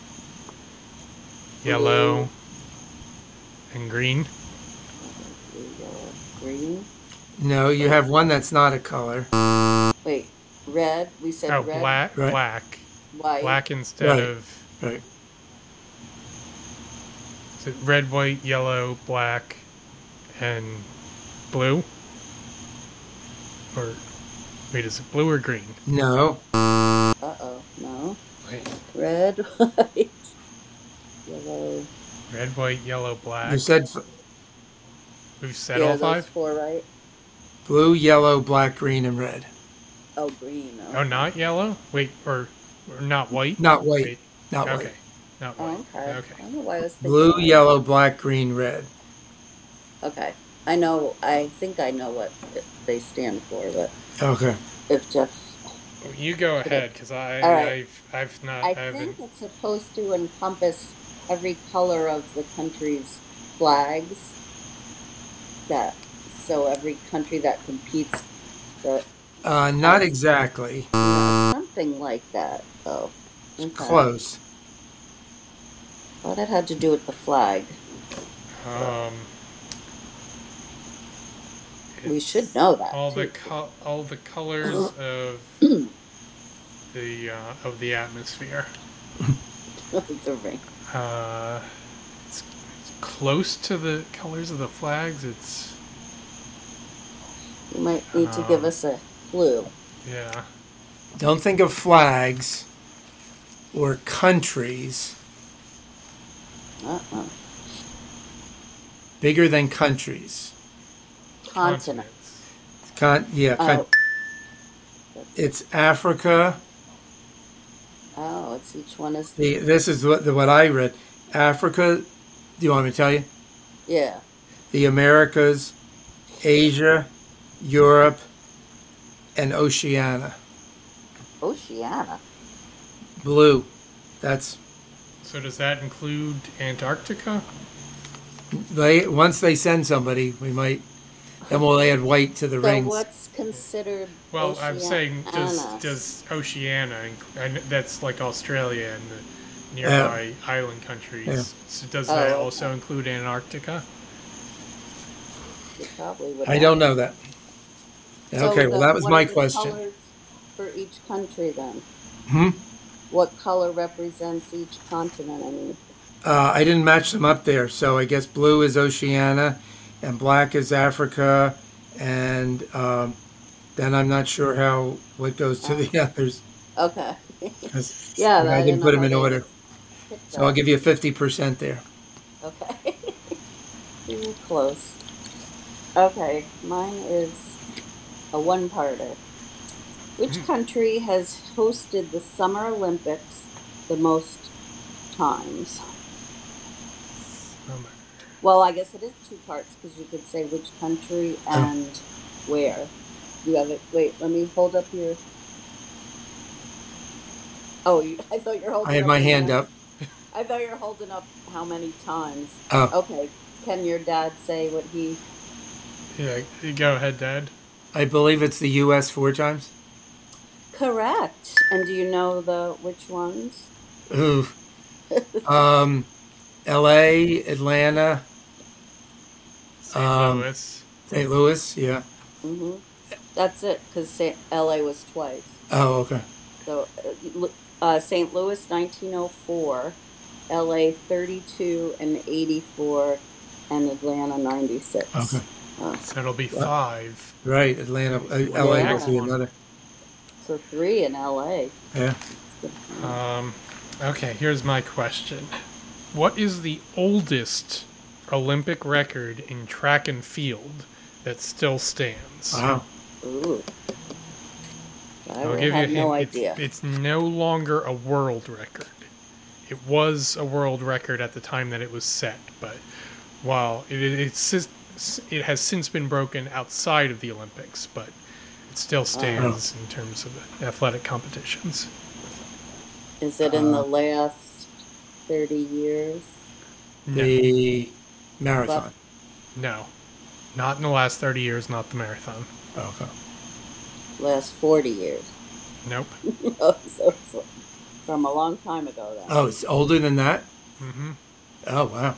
yellow, and green. blue, yellow, green. No, you have one that's not a color. Wait, red. We said Oh, red, black, Right. black, white. black instead Right. of Right. is it red, white, yellow, black, and blue? Or wait, is it blue or green? No. Uh oh. No. Wait, Red, white, yellow. red, white, yellow, black. You said f- We've said yeah, all those five. four, right? blue, yellow, black, green, and red. Oh, green. Oh, not yellow. Wait, or, or not white. Not white. Wait, Not okay, white. not Oh, white. okay. Okay. I don't know why I was thinking. Blue, white. yellow, black, green, red. Okay. I know. I think I know what it- they stand for, but Okay. if Jeff, Well, you go ahead, because I, All right. I've, I've not, I I haven't. think it's supposed to encompass every color of the country's flags. That so every country that competes, that Uh, not exactly. something like that. Oh, okay. Close. Thought it had to do with the flag. Um, We it's should know that. all the too. co- all the colors of the uh, of the atmosphere. the ring. Uh, it's, it's close to the colors of the flags. It's You might need to give Um, us a clue. yeah. Don't think of flags or countries. Uh-uh. Bigger than countries. Continent. Continents. Con- yeah, con- Oh. it's Africa. Oh, it's each one is The, this is what, the, what I read. Africa, do you want me to tell you? yeah. The Americas, Asia, Europe, and Oceania. Oceania. Blue. That's So does that include Antarctica? they. Once they send somebody, we might. Then we'll add white to the So rings. what's considered Well, I'm saying does Oceania? does Oceania, inc- I kn- that's like Australia and the nearby island countries. Yeah. So does Oh, that okay. also include Antarctica? You probably would I have- don't know that. So Okay, well the- that was what my are the question. colors for each country then? Hmm? What color represents each continent? I mean, Uh, I didn't match them up there, so I guess blue is Oceania, and black is Africa, and um, then I'm not sure how what goes to the others. okay. 'Cause Yeah, I didn't know put them how in they order, picked so I'll that. give you fifty percent there. Okay. You were close. Okay, mine is a one-parter. Which Mm. country has hosted the Summer Olympics the most times? Um, Well, I guess it is two parts because you could say which country Oh. and where. You have it. Wait, let me hold up your. Oh, you, I thought you're holding I have up my your hand up. I thought you were holding up how many times. Oh, Okay, can your dad say what he? yeah, go ahead, Dad. I believe it's the U S four times. Correct. And do you know the which ones? Ooh. Um, L A, Atlanta, Saint um, Louis. Saint Louis. Yeah. hmm That's it, because L A was twice. Oh, okay. So, uh, uh, Saint Louis, nineteen oh four, L A, thirty-two and eighty-four, and Atlanta, ninety-six. Okay. Uh, So it'll be five. Right. Atlanta, uh, When's L A the will next be one? another. so, three in L A. Yeah. Um, okay, here's my question. What is the oldest Olympic record in track and field that still stands? Wow. Ooh. I I'll will give you a have hint. no It's, idea. it's no longer a world record. It was a world record at the time that it was set, but while it, it, it's, it has since been broken outside of the Olympics, but it still stands in terms of athletic competitions. Is it in the Uh, last thirty years? No, The marathon. no, not in the last thirty years, not the marathon. Okay. Last forty years? Nope. Oh, so it's from a long time ago then. Oh, it's older than that? Mm-hmm. Oh, wow.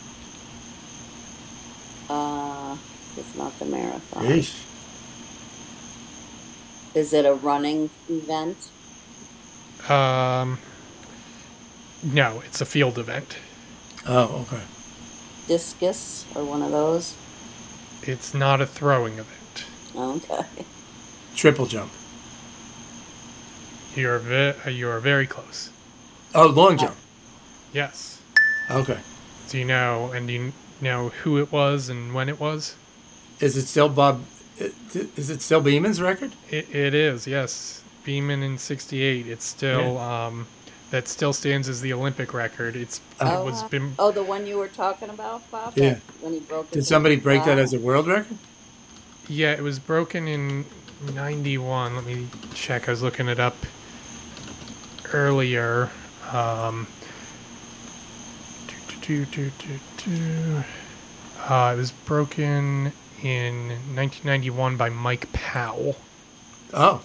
Uh, it's not the marathon. Yeesh. Is it a running event? Um, no, it's a field event. Oh, okay. Discus or one of those? It's not a throwing event. Okay. Triple jump. You're ve- you're very close. Oh, long jump. Yes. Okay. Do you know, and do you know who it was and when it was? Is it still Bob? Is it still Beeman's record? It, it is, yes. Beeman in sixty-eight. It's still, um, that still stands as the Olympic record. It's, Oh, it was wow. been, Oh, the one you were talking about, Bob? Yeah. When he broke it. Did somebody break that Wow. as a world record? yeah, it was broken in ninety-one. Let me check. I was looking it up earlier. Um, do, do, do, do, do. Uh, it was broken in nineteen ninety-one by Mike Powell. Oh,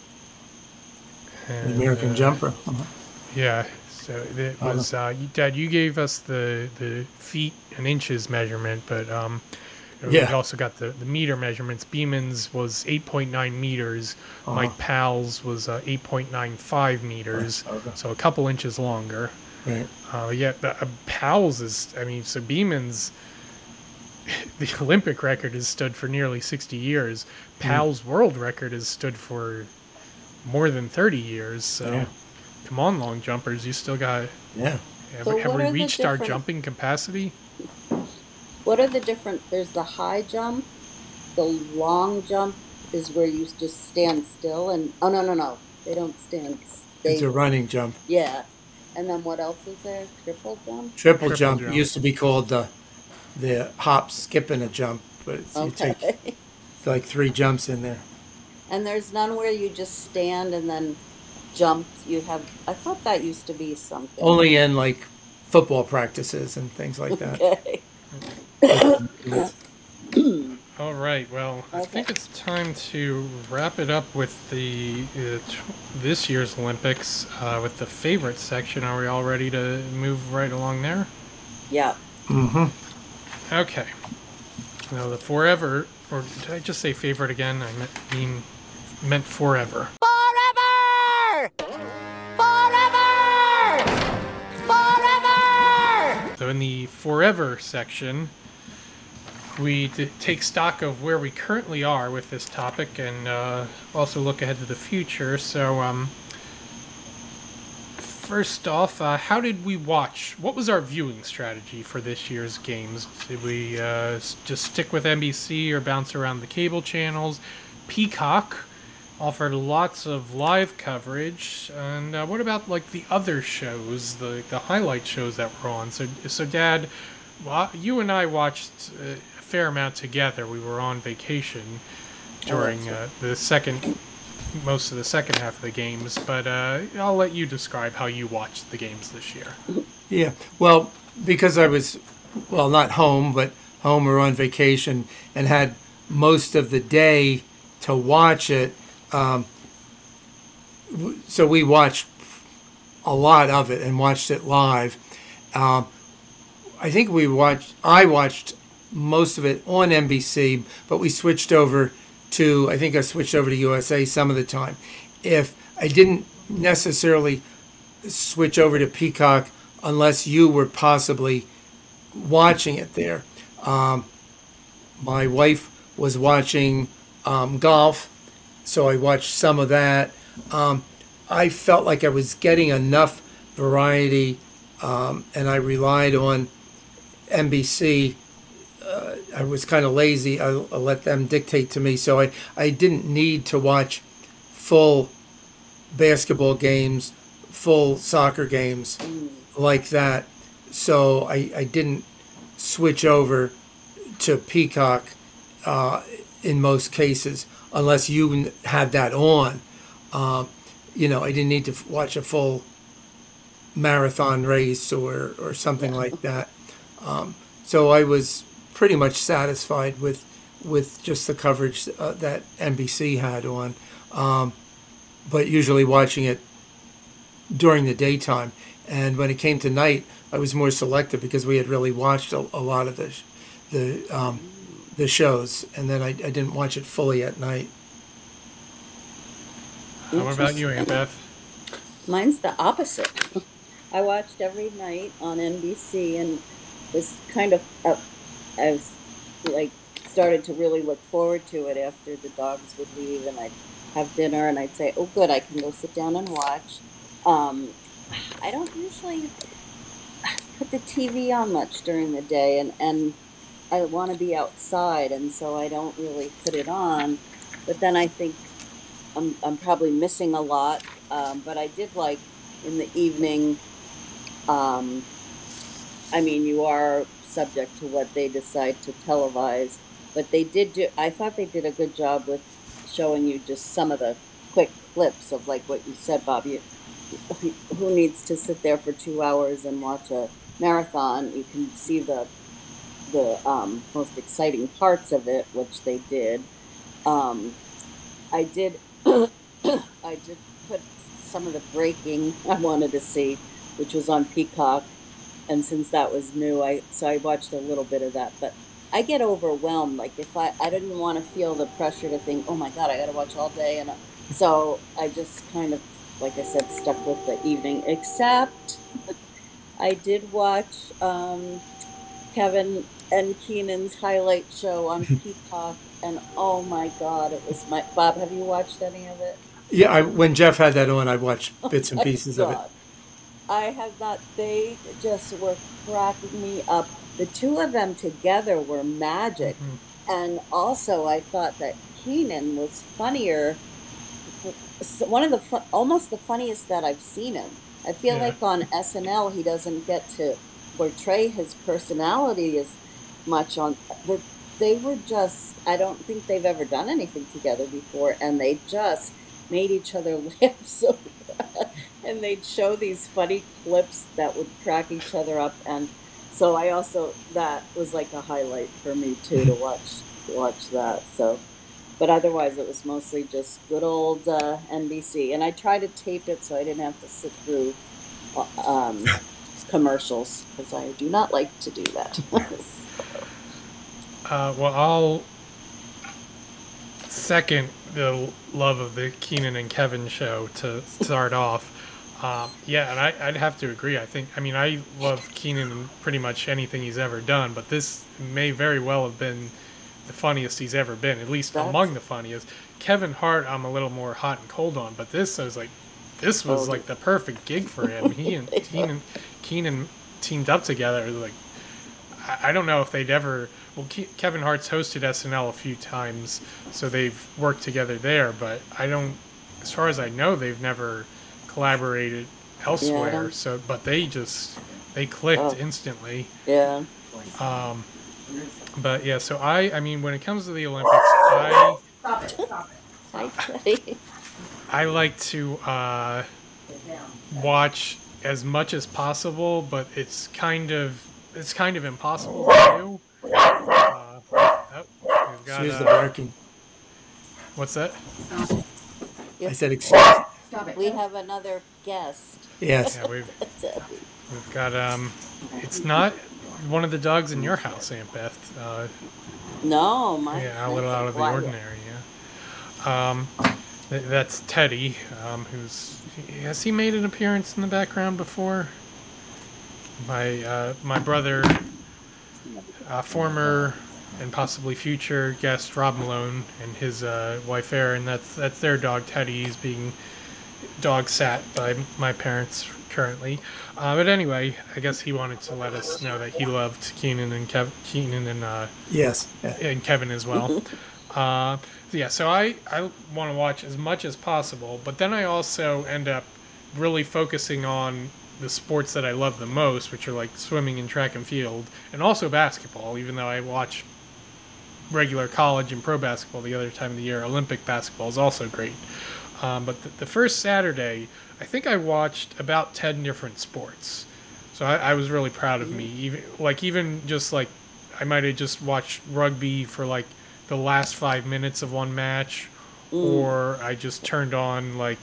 And, the American uh, jumper. Uh-huh. Yeah, so it was, uh, you, Dad, you gave us the, the feet and inches measurement, but um, we Yeah. also got the, the meter measurements. Beeman's was eight point nine meters. Uh-huh. Mike Powell's was uh, eight point nine five meters, Okay. so a couple inches longer. Right. Uh, yeah, but, uh, Powell's is, I mean, so Beeman's, the Olympic record has stood for nearly sixty years. Powell's world record has stood for more than thirty years, so Yeah. come on, long jumpers, you still got, Yeah. have, So we- have what we are the reached our different- jumping capacity? What are the different? There's the high jump. The long jump is where you just stand still and oh no no no they don't stand. They, It's a running jump. yeah. And then what else is there? Triple jump. Triple, Triple jump, jump. used to be called the the hop, skip, and a jump, but it's, you Okay. take like three jumps in there. And there's none where you just stand and then jump. You have. I thought that used to be something. Only in like football practices and things like that. Okay. All right, well, I Okay. think it's time to wrap it up with the uh, t- this year's Olympics uh, with the favorite section. Are we all ready to move right along there? Yeah. Mm-hmm. Okay. Now the forever, or did I just say favorite again? I meant, mean meant forever. Forever! Forever! Forever! So in the forever section, we d- take stock of where we currently are with this topic and uh, also look ahead to the future. So um, first off, uh, how did we watch? What was our viewing strategy for this year's games? Did we uh, s- just stick with N B C or bounce around the cable channels? Peacock offered lots of live coverage, and uh, what about like the other shows, the the highlight shows that were on? So, so Dad, well, you and I watched uh, a fair amount together. We were on vacation during uh, the second, most of the second half of the games, but uh, I'll let you describe how you watched the games this year. Yeah, well, because I was, well, not home, but home or on vacation, and had most of the day to watch it. Um, w- so we watched a lot of it and watched it live. Um, I think we watched, I watched most of it on N B C, but we switched over to, I think I switched over to U S A some of the time. If I didn't necessarily switch over to Peacock unless you were possibly watching it there. Um, my wife was watching um, golf, so I watched some of that. Um, I felt like I was getting enough variety, um, and I relied on N B C. Uh, I was kind of lazy. I, I let them dictate to me, so I, I didn't need to watch full basketball games, full soccer games like that. So I, I didn't switch over to Peacock uh, in most cases, unless you n- had that on. Um, you know, I didn't need to f- watch a full marathon race or, or something like that. Um, so I was pretty much satisfied with with just the coverage uh, that N B C had on, um, but usually watching it during the daytime. And when it came to night, I was more selective because we had really watched a, a lot of the sh- the um, the shows, and then I, I didn't watch it fully at night. Uh, what about you, Aunt Beth? Mine's the opposite. I watched every night on N B C and was kind of, uh, I was like, started to really look forward to it after the dogs would leave and I'd have dinner and I'd say, oh, good, I can go sit down and watch. Um, I don't usually put the T V on much during the day, and, and I want to be outside, and so I don't really put it on. But then I think I'm, I'm probably missing a lot. Um, but I did like in the evening. Um, I mean, you are subject to what they decide to televise, but they did do, I thought they did a good job with showing you just some of the quick clips of like what you said, Bob. You, who who needs to sit there for two hours and watch a marathon? You can see the the um, most exciting parts of it, which they did. Um, I did I did put some of the breaking I wanted to see, which was on Peacock, and since that was new, I so I watched a little bit of that. But I get overwhelmed. Like if I I didn't want to feel the pressure to think, oh my God, I got to watch all day, and uh, so I just kind of, like I said, stuck with the evening. Except I did watch um, Kevin and Keenan's highlight show on Peacock, and oh my God, it was my Bob. Have you watched any of it? Yeah, I, when Jeff had that on, I watched bits and My pieces of it. God. I had not, they just were cracking me up. The two of them together were magic. Mhm. And also, I thought that Keenan was funnier, s- one of the fu- almost the funniest that I've seen him. I feel Yeah. like on S N L, he doesn't get to portray his personality as much on, but they were just, I don't think they've ever done anything together before, and they just made each other laugh so bad. And they'd show these funny clips that would crack each other up. And so I also, that was like a highlight for me too, to watch, to watch that. So, but otherwise it was mostly just good old uh, N B C. And I tried to tape it so I didn't have to sit through uh, um, commercials, because I do not like to do that. Uh, well, I'll second the love of the Keenan and Kevin show to start off. Um, yeah, and I, I'd have to agree. I think, I mean, I love Keenan in pretty much anything he's ever done, but this may very well have been the funniest he's ever been, at least That's- among the funniest. Kevin Hart, I'm a little more hot and cold on, but this I was like this was Oh. like the perfect gig for him. He and Keenan, Keenan teamed up together. Like, I, I don't know if they'd ever. Well, Ke- Kevin Hart's hosted S N L a few times, so they've worked together there. But I don't, as far as I know, they've never collaborated elsewhere. don't- So, but they just they clicked Oh. instantly. Yeah. Um, but yeah, so I, I mean, when it comes to the Olympics, I, Stop it. Stop it. Hi, Teddy. I like to uh, watch as much as possible, but it's kind of, it's kind of impossible to do. Uh, oh, we've got, Excuse the uh, barking. what's that? I said excuse. Stop it. We have another guest. Yes. Yeah, we've Teddy. we've got um, it's not one of the dogs in your house, Aunt Beth. Uh, No, my. yeah, a little out of the quiet. ordinary. Yeah. Um, th- that's Teddy, um, who's has he made an appearance in the background before? My uh, my brother, uh, former and possibly future guest Rob Malone and his uh, wife Erin. That's that's their dog Teddy. He's being dog sat by my parents currently. Uh, but anyway, I guess he wanted to let us know that he loved Keenan and Kev- Keenan and uh, Yes. Yeah. and Kevin as well. uh, so yeah, so I, I want to watch as much as possible, but then I also end up really focusing on the sports that I love the most, which are like swimming and track and field, and also basketball, even though I watch regular college and pro basketball the other time of the year. Olympic basketball is also great. Um, but the, the first Saturday, I think I watched about ten different sports. So I, I was really proud of me. Even like even just like I might have just watched rugby for like the last five minutes of one match, or I just turned on like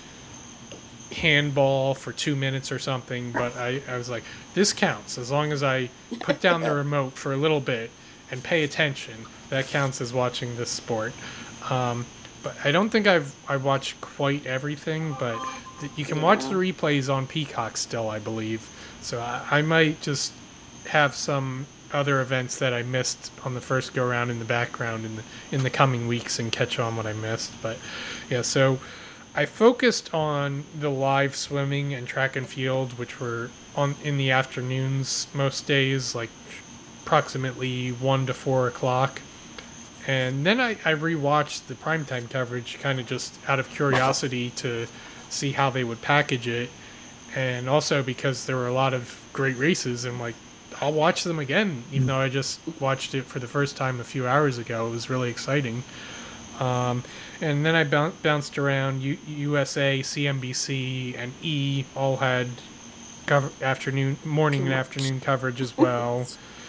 handball for two minutes or something. But I, I was like, this counts as long as I put down the remote for a little bit and pay attention. That counts as watching this sport. Um, but I don't think I've I watched quite everything, but th- you can watch the replays on Peacock still, I believe. So I, I might just have some other events that I missed on the first go round in the background in the in the coming weeks and catch on what I missed. But yeah, so I focused on the live swimming and track and field, which were on in the afternoons most days, like approximately one to four o'clock. And then I, I rewatched the primetime coverage kind of just out of curiosity to see how they would package it. And also because there were a lot of great races, and like, I'll watch them again, even though I just watched it for the first time a few hours ago. It was really exciting. Um, and then I boun- bounced around. U- USA, C N B C, and E all had cover- afternoon, morning and afternoon coverage as well.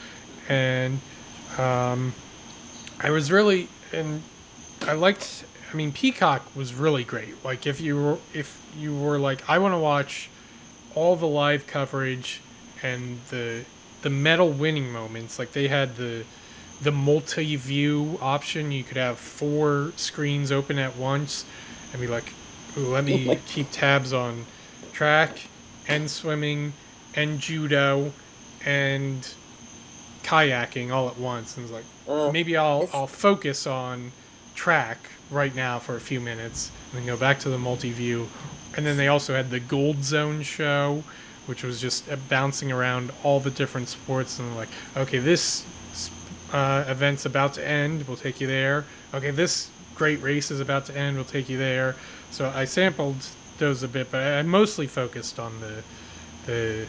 And um, I was really, and I liked. I mean, Peacock was really great. Like, if you were, if you were like, I want to watch all the live coverage and the the medal winning moments. Like, they had the the multi-view option. You could have four screens open at once and be like, ooh, let me keep tabs on track and swimming and judo and kayaking all at once. And it's like, Ugh. maybe I'll It's- I'll focus on track right now for a few minutes and then go back to the multi-view. And then they also had the Gold Zone show, which was just uh, bouncing around all the different sports, and like, okay, this uh, event's about to end, we'll take you there. Okay, this great race is about to end, we'll take you there. So I sampled those a bit, but I mostly focused on the the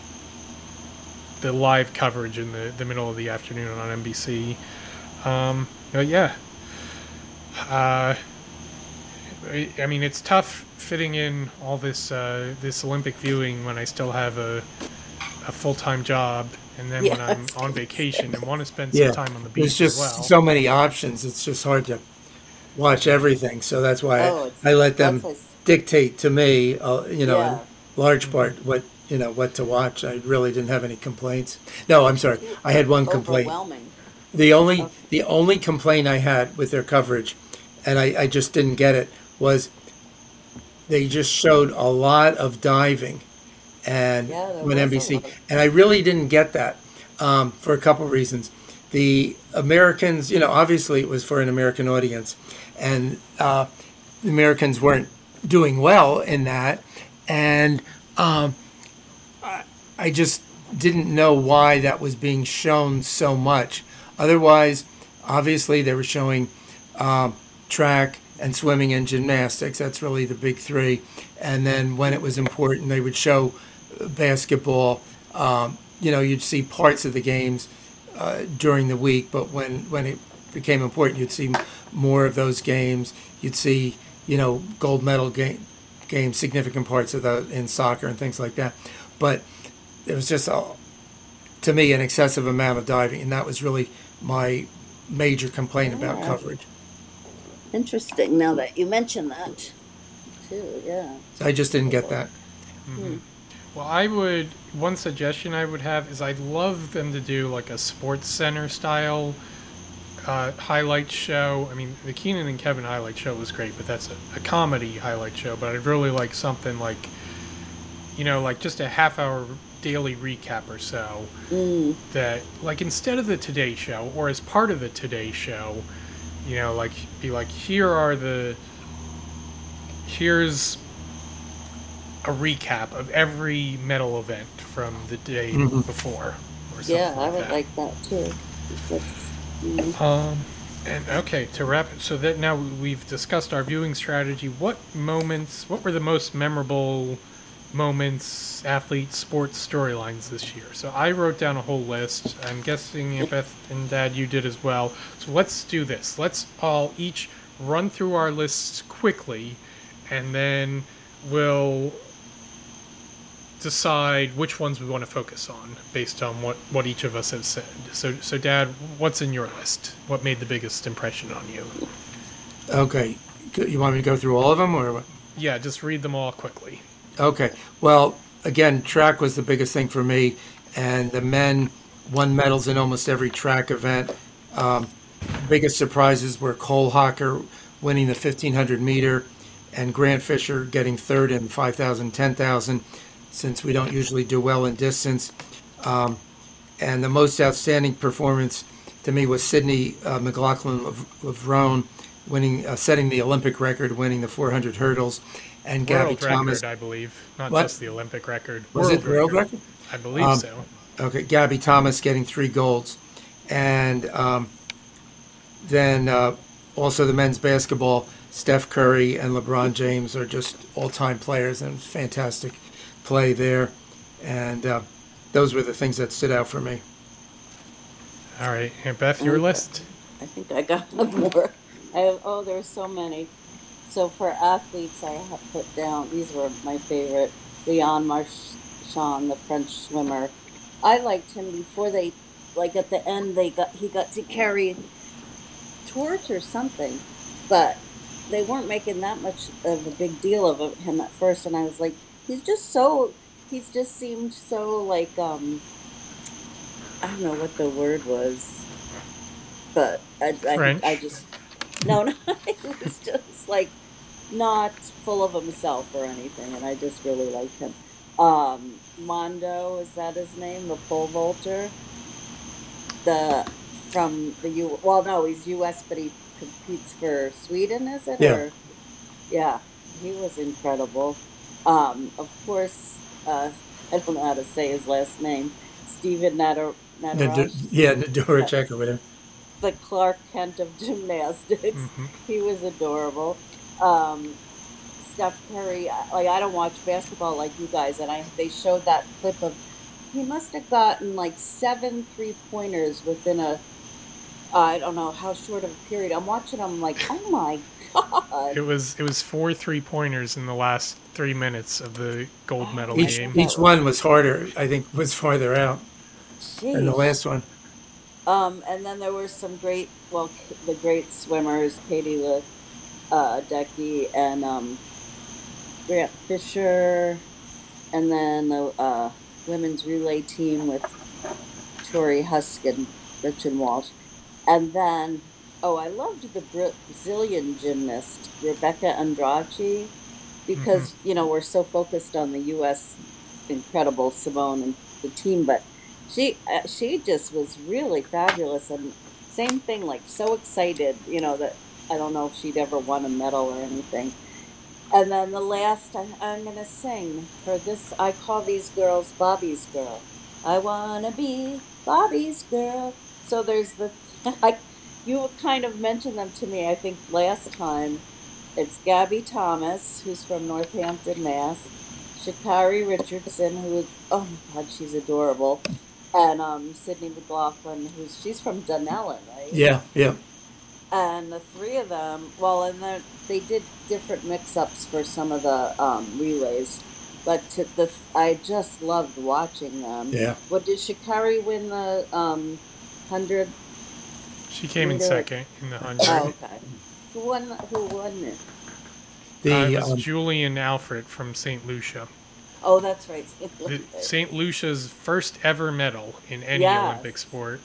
the live coverage in the, the middle of the afternoon on N B C. Um, but yeah, uh, I I mean, it's tough fitting in all this uh, this Olympic viewing when I still have a a full time job, and then when Yeah, I'm I was on gonna vacation say. and want to spend some Yeah. time on the There's beach just as well. so many options. It's just hard to watch everything. So that's why Oh, I, it's- I let them that's what's- dictate to me, uh, you know, Yeah. in large part what, you know, what to watch. I really didn't have any complaints. No, I'm sorry. I had one complaint. Overwhelming. The only the only complaint I had with their coverage, and I, I just didn't get it, was they just showed a lot of diving, and Yeah, there on was a N B C, lot of- and I really didn't get that um, for a couple reasons. The Americans, you know, obviously it was for an American audience, and uh, the Americans weren't doing well in that, and um, I, I just didn't know why that was being shown so much. Otherwise, obviously, they were showing um, track and swimming and gymnastics. That's really the big three. And then when it was important, they would show basketball. Um, you know, you'd see parts of the games uh, during the week, but when, when it became important, you'd see more of those games. You'd see, you know, gold medal game, games, significant parts of the in soccer and things like that. But it was just, a, to me, an excessive amount of diving, and that was really my major complaint about Yeah. coverage. Interesting. Now that you mention that, too. Yeah. I just didn't get that. Mhm. Well, I would, one suggestion I would have is I'd love them to do like a Sports Center style uh, highlight show. I mean, the Keenan and Kevin highlight show was great, but that's a, a comedy highlight show. But I'd really like something like, you know, like just a half hour daily recap or so Mm. that, like, instead of the Today Show or as part of the Today Show, you know, like, be like, here are the, here's a recap of every medal event from the day Mhm. before, or something Yeah, I like would that. like that too. That's, mm. Um, and okay, to wrap it, so that now we've discussed our viewing strategy. What moments, what were the most memorable moments, athletes, sports storylines this year? So I wrote down a whole list. I'm guessing Beth and Dad, you did as well. So let's do this. Let's all each run through our lists quickly, and then we'll decide which ones we want to focus on based on what, what each of us have said. So, so Dad, what's in your list? What made the biggest impression on you? Okay. You want me to go through all of them, or what? Yeah, just read them all quickly. Okay. Well, again, track was the biggest thing for me, and the men won medals in almost every track event. Um, biggest surprises were Cole Hocker winning the fifteen hundred meter, and Grant Fisher getting third in five thousand, ten thousand, since we don't usually do well in distance. Um, and the most outstanding performance to me was Sydney uh, McLaughlin of, of Roan winning, uh, setting the Olympic record, winning the four hundred hurdles, and Gabby World Thomas. record, I believe. Not What? just the Olympic record. Was it world record? I believe Um, so. Okay, Gabby Thomas getting three golds, and um, then uh, also the men's basketball. Steph Curry and LeBron James are just all-time players, and fantastic play there. And uh, those were the things that stood out for me. All right, and Beth, your Okay. list? I think I got more. I have, oh, there's so many. So for athletes, I have put down, these were my favorite. Leon Marchand, the French swimmer. I liked him before they, like at the end, they got he got to carry torch or something, but they weren't making that much of a big deal of him at first, and I was like, he's just so, he's just seemed so like, um, I don't know what the word was, but I, I, French? I just, no, no, it was just like not full of himself or anything, and I just really liked him. Um, Mondo, is that his name? The pole vaulter? The, from the U, well, no, he's U S, but he competes for Sweden, is it? Yeah. Or, yeah, he was incredible. Um, of course, uh, I don't know how to say his last name. Stephen Nadar, Nad- Nadaraj, yeah, Nadora Checker with him. the Clark Kent of gymnastics. Mhm. He was adorable. Um, Steph Curry, I- like I don't watch basketball like you guys, and I they showed that clip of he must have gotten like seven three pointers within a I don't know how short of a period. I'm watching. I'm like, oh my god. It was it was four three pointers in the last three minutes of the gold medal Each game. each one was harder. I think was farther out than the Jeez. last one. Um, and then there were some great, well, k- the great swimmers, Katie Le, uh, Decky and um, Grant Fisher, and then the uh, women's relay team with Tori Husk and Gretchen Walsh. And then, oh, I loved the Brazilian gymnast, Rebecca Andrade, because, you know, we're so focused on the U S incredible Simone and the team, but she uh, she just was really fabulous. And same thing, like so excited, you know, that I don't know if she'd ever won a medal or anything. And then the last I, I'm gonna sing for this. I call these girls Bobby's girl. I wanna be Bobby's girl. So there's the I, you kind of mentioned them to me. I think last time. It's Gabby Thomas, who's from Northampton, Mass. Shakari Richardson, who is, oh my God, she's adorable. And um, Sydney McLaughlin, who's she's from Dunellen, right? Yeah, yeah. And the three of them, well, and then they did different mix-ups for some of the um, relays, but to the I just loved watching them. Yeah. What did Shakari win the um, hundred She came in meter? second in the Oh, hundred. okay. Who won? Who won it? The Uh, it was um, Julian Alfred from Saint Lucia. Oh, that's right. The- Saint Lucia's first ever medal in any Yes. Olympic sport.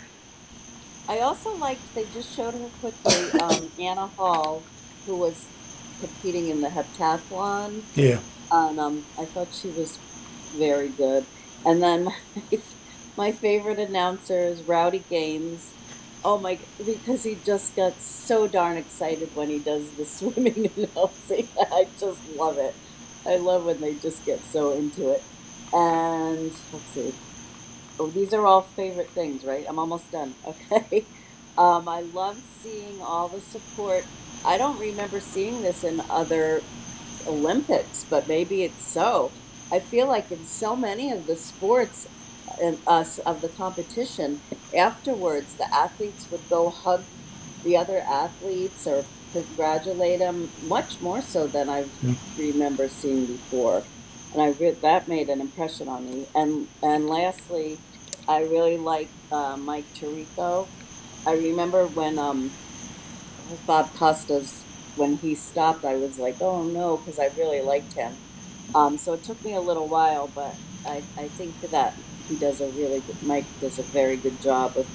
I also liked they just showed her quickly um, Anna Hall, who was competing in the heptathlon, yeah. and um, I thought she was very good. And then my, my favorite announcer is Rowdy Gaines. Oh my! Because he just got so darn excited when he does the swimming announcing. I just love it. I love when they just get so into it. And let's see. Oh, these are all favorite things, right? I'm almost done. Okay. Um, I love seeing all the support. I don't remember seeing this in other Olympics, but maybe it's so. I feel like in so many of the sports and us of the competition, afterwards the athletes would go hug the other athletes or congratulate them much more so than I Mm. remember seeing before, and I re- that made an impression on me. And and lastly, I really like uh, Mike Tirico. I remember when um Bob Costas when he stopped, I was like, oh no, because I really liked him. Um, so it took me a little while, but I, I think that he does a really good, Mike does a very good job with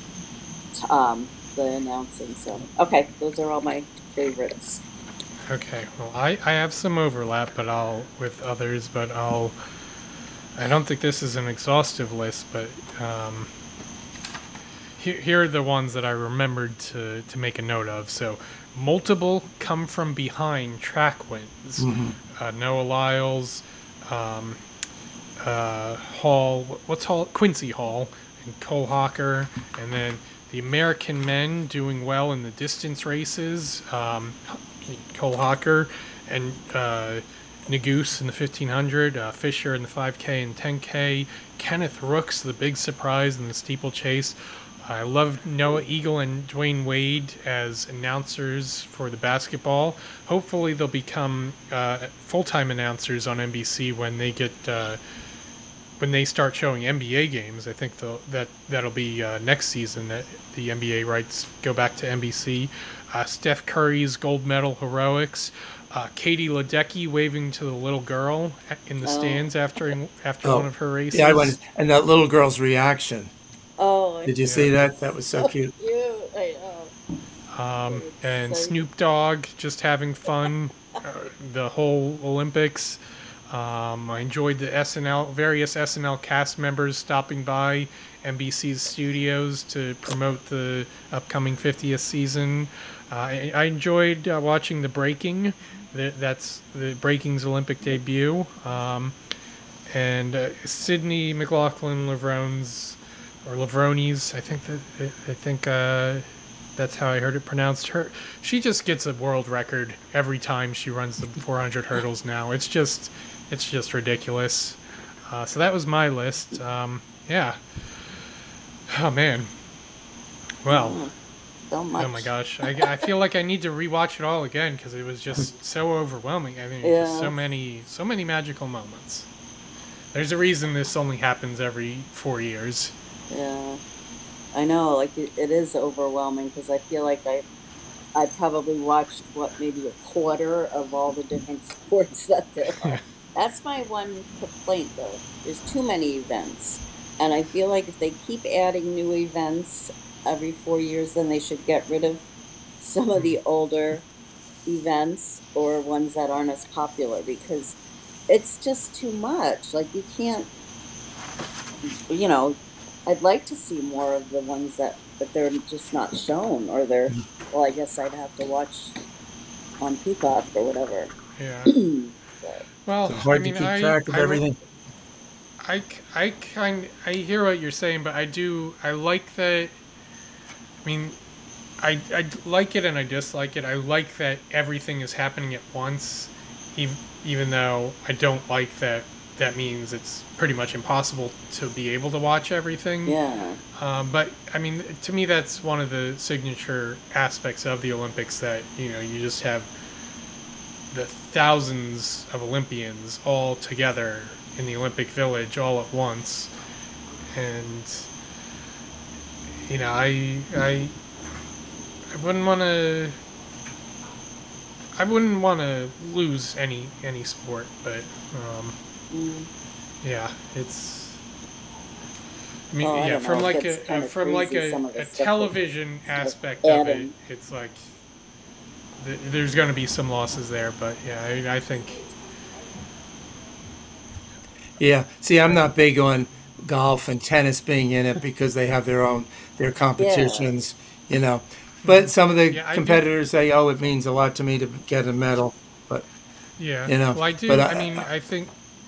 um, the announcing. So, okay, those are all my favorites. Okay, well, I, I have some overlap, but I'll with others, but I'll. I don't think this is an exhaustive list, but um, here, here are the ones that I remembered to, to make a note of. So, multiple come from behind track wins. Mhm. Uh, Noah Lyles, um, uh, Hall, what's Hall? Quincy Hall, and Cole Hawker, and then the American men doing well in the distance races. Um, Cole Hawker and uh, Nagoose in the fifteen hundred, uh, Fisher in the five K and ten K, Kenneth Rooks, the big surprise in the steeplechase. I love Noah Eagle and Dwayne Wade as announcers for the basketball. Hopefully, they'll become uh, full-time announcers on N B C when they get uh, when they start showing N B A games. I think they'll, that that'll be uh, next season that the N B A rights go back to N B C. Uh, Steph Curry's gold medal heroics. Uh, Katie Ledecky waving to the little girl in the Oh. stands after after Oh, one of her races. Yeah, I went, and that little girl's reaction. Oh, I Did you Yeah. see that? That was so cute. cute. I know. Um, It's and so- Snoop Dogg just having fun uh, the whole Olympics. Um, I enjoyed the S N L, various S N L cast members stopping by N B C's studios to promote the upcoming fiftieth season. Uh, I, I enjoyed uh, watching the Breaking. The, that's the Breaking's Olympic debut. Um, and uh, Sydney McLaughlin Lavrone's or Lavroni's, I think that I think uh, that's how I heard it pronounced. Her, she just gets a world record every time she runs the four hundred hurdles now. It's just, it's just ridiculous. Uh, so that was my list. Um, yeah. Oh man. Well. Mm, so much. Oh my gosh, I, I feel like I need to rewatch it all again because it was just so overwhelming. I mean, just Yeah. so many, so many magical moments. There's a reason this only happens every four years. Yeah, I know. Like it, it is overwhelming because I feel like I, I probably watched what maybe a quarter of all the different sports that there are. That's my one complaint, though. There's too many events, and I feel like if they keep adding new events every four years, then they should get rid of some of the older events or ones that aren't as popular because it's just too much. Like you can't, you know. I'd like to see more of the ones that, but they're just not shown, or they're, well, I guess I'd have to watch on Peacock or whatever. Yeah. But, Well, So I hard to mean, keep I, track of I, everything. I, I kind, I hear what you're saying, but I do, I like that. I mean, I, I like it and I dislike it. I like that everything is happening at once, even, even though I don't like that. That means it's pretty much impossible to be able to watch everything. yeah. Um, but I mean, to me, that's one of the signature aspects of the Olympics that you know you just have the thousands of Olympians all together in the Olympic Village all at once, and you know, I I I wouldn't want to. I wouldn't want to lose any any sport, but um, Mm. yeah, it's. I mean, Well, I yeah, don't from know. It like gets a, a kind of from like crazy, a, some of the a stuff they television start aspect of it, adding. it's like th- there's going to be some losses there, but yeah, I, I think Yeah. See, I'm not big on golf and tennis being in it because they have their own their Yeah. competitions, you know. But some of the yeah, I do. competitors say, "Oh, it means a lot to me to get a medal." But Yeah, you know, well, I but do. I I, mean, I I think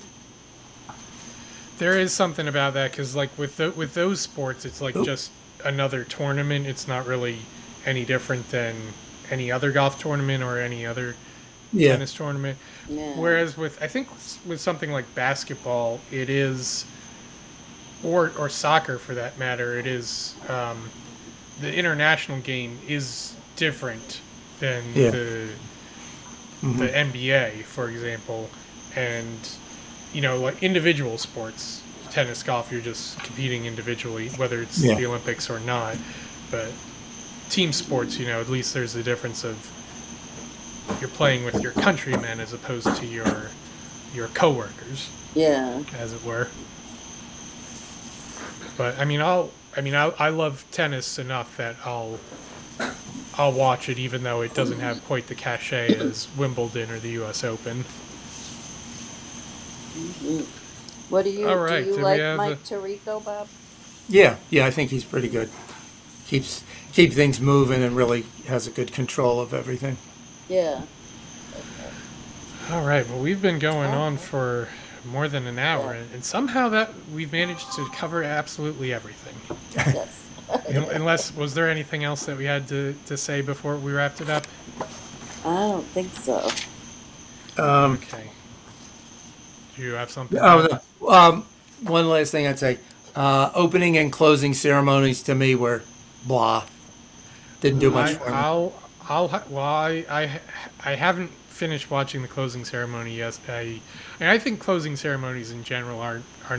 there is something about that because, like, with the, with those sports, it's like oh, just another tournament. It's not really any different than any other golf tournament or any other yeah, tennis tournament. Yeah. Whereas with I think with something like basketball, it is or or soccer for that matter, it is um, the international game is different than yeah, the hmm the N B A, for example, and you know like individual sports, tennis, golf, you're just competing individually, whether it's yeah, the Olympics or not. But team sports, you know, at least there's a difference of you're playing with your countrymen as opposed to your your coworkers, Yeah. as it were. But I mean, I'll I mean, I I love tennis enough that I'll I'll watch it, even though it doesn't have quite the cachet as Wimbledon or the U S Open. Mhm. What do you All do? right, You do we like have a, Mike Tirico, Bob? yeah, yeah. I think he's pretty good. Keeps keep things moving and really has a good control of everything. Yeah. Okay. all right? Well, we've been going on Okay. for more than an hour, Yeah. and, and somehow that we've managed to cover absolutely everything. Yes. Un- Unless was there anything else that we had to, to say before we wrapped it up? I don't think so. Um, Okay. Do you have something, Bob? oh, no, um, one last thing I'd say: uh, opening and closing ceremonies to me were blah. Didn't do much I for me. I'll I'll ha- well I I I haven't finished watching the closing ceremony yet. I and I think closing ceremonies in general are are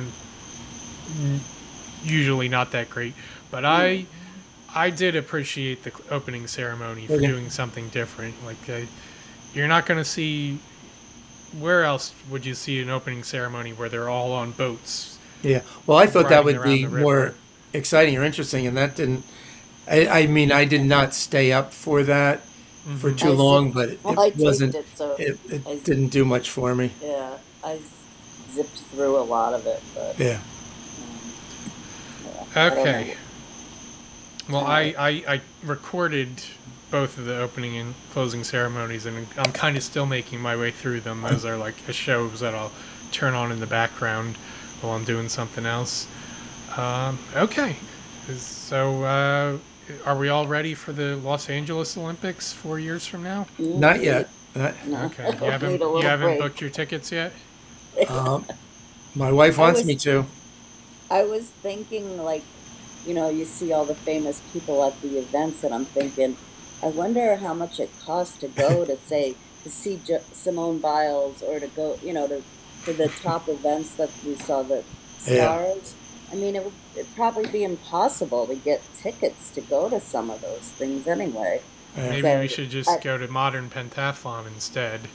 n- usually not that great, but I I did appreciate the cl- opening ceremony for Okay. doing something different. Like uh, you're not going to see where else would you see an opening ceremony where they're all on boats Yeah. Well, I thought that riding would around be the river? more exciting or interesting, and that didn't. I, I mean, I did not stay up for that for Hmm. too I zipped. long, but it, Well, it I taped wasn't. it, so It, I it z- didn't do much for me. yeah, I z- zipped through a lot of it, but Yeah. um, yeah, I don't Okay. know. Well, All I, right. I, I recorded both of the opening and closing ceremonies, and I'm kind of still making my way through them. Those are like shows that I'll turn on in the background while I'm doing something else. Um, okay. So, uh, are we all ready for the Los Angeles Olympics four years from now? Mm, Not wait, yet. Not, no, Okay. You I haven't need a you little haven't break. booked your tickets yet? um, my wife I wants me was to. I was thinking like, you know, you see all the famous people at the events, and I'm thinking, I wonder how much it costs to go to say to see J Simone Biles or to go, you know, to to the top events that we saw the Yeah. stars. I mean, it would it'd probably be impossible to get tickets to go to some of those things anyway. Yeah. Maybe we So should I just go to Modern Pentathlon instead.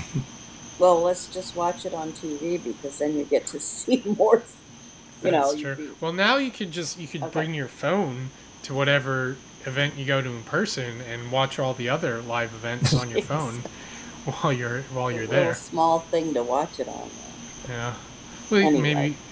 well, let's just watch it on T V because then you get to see more. You know, That's you true. be Well, now you could just you could okay. bring your phone to whatever event you go to in person and watch all the other live events on your Jeez. phone while you're while A you're little there. small thing to watch it on. Yeah. Well, Anyway, maybe.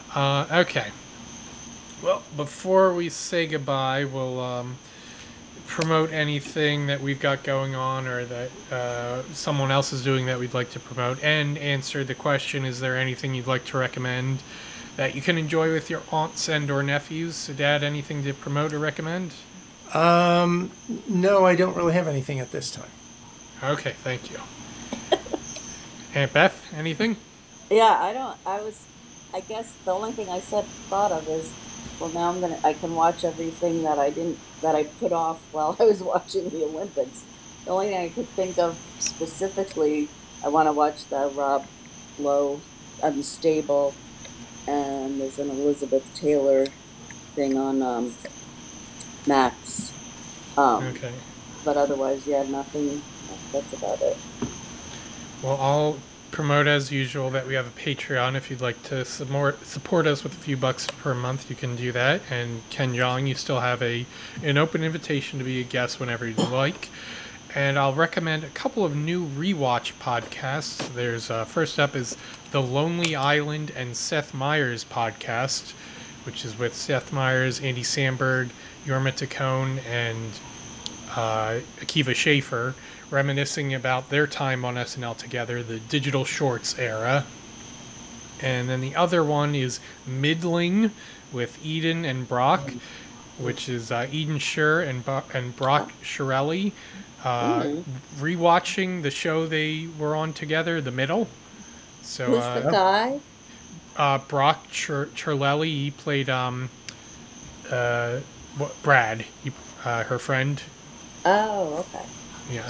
Uh, okay. Well, before we say goodbye, we'll um, promote anything that we've got going on or that uh, someone else is doing that we'd like to promote, and answer the question, is there anything you'd like to recommend that you can enjoy with your aunts and or nephews? So, Dad, anything to promote or recommend? Um, no, I don't really have anything at this time. Okay, thank you. Aunt Beth, anything? Yeah, I don't. I was. I guess the only thing I said thought of is, well, now I'm gonna. I can watch everything that I didn't that I put off while I was watching the Olympics. The only thing I could think of specifically, I want to watch the Rob Lowe Unstable, and there's an Elizabeth Taylor thing on um, Max. Um, Okay. But otherwise, yeah, nothing. That's about it. Well, I'll promote as usual that we have a Patreon. If you'd like to support support us with a few bucks per month, you can do that. And Ken Jeong, you still have a an open invitation to be a guest whenever you'd like. And I'll recommend a couple of new rewatch podcasts. There's uh, first up is the Lonely Island and Seth Meyers podcast, which is with Seth Meyers, Andy Samberg, Yorma Taccone, and uh, Akiva Schaffer, reminiscing about their time on S N L together, the digital shorts era. And then the other one is Middling with Eden and Brock, which is uh, Eden Scher and, Bo- and Brock Shirelli, uh, Mm. rewatching the show they were on together, The Middle. So Who's uh, the guy? uh, Brock Chir- Chirelli, he played um, uh, what, Brad, he, uh, her friend. Oh, okay. Yeah.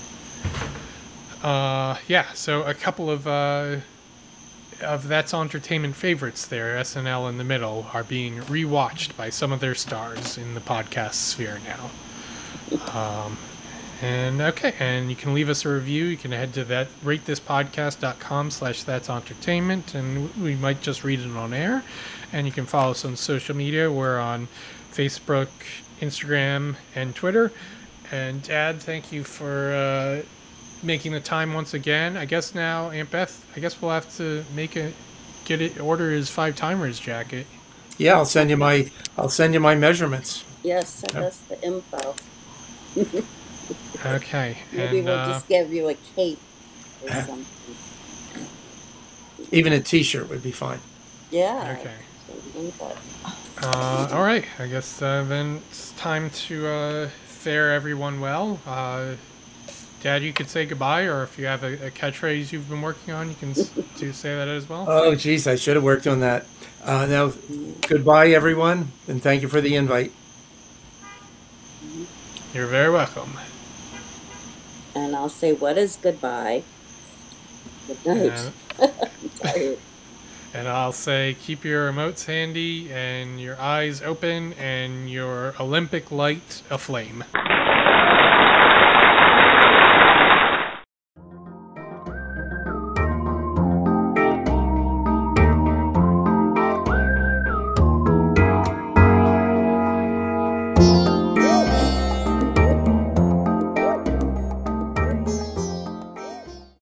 Uh, yeah, so a couple of uh, of That's Entertainment favorites there, S N L in the Middle, are being rewatched by some of their stars in the podcast sphere now. Um, and okay, and you can leave us a review. You can head to that ratethispodcast.com slash that's entertainment, and we might just read it on air. And you can follow us on social media. We're on Facebook, Instagram, and Twitter. And Dad, thank you for uh, making the time once again. I guess now, Aunt Beth, I guess we'll have to make a get it order his five timers jacket. Yeah, I'll send you my I'll send you my measurements. Yes, send Yep. us the info. Okay, Maybe and we'll uh, just give you a cape or something. Even a T-shirt would be fine. Yeah. okay. some info. Uh, all right, I guess uh, then it's time to uh, fare everyone well. Uh, Dad, you could say goodbye, or if you have a, a catchphrase you've been working on, you can s- do say that as well. Oh, geez, I should have worked on that. Uh, now, goodbye, everyone, and thank you for the invite. You're very welcome. And I'll say, what is goodbye? Good night. And, I'm tired. and I'll say, keep your remotes handy and your eyes open and your Olympic light aflame.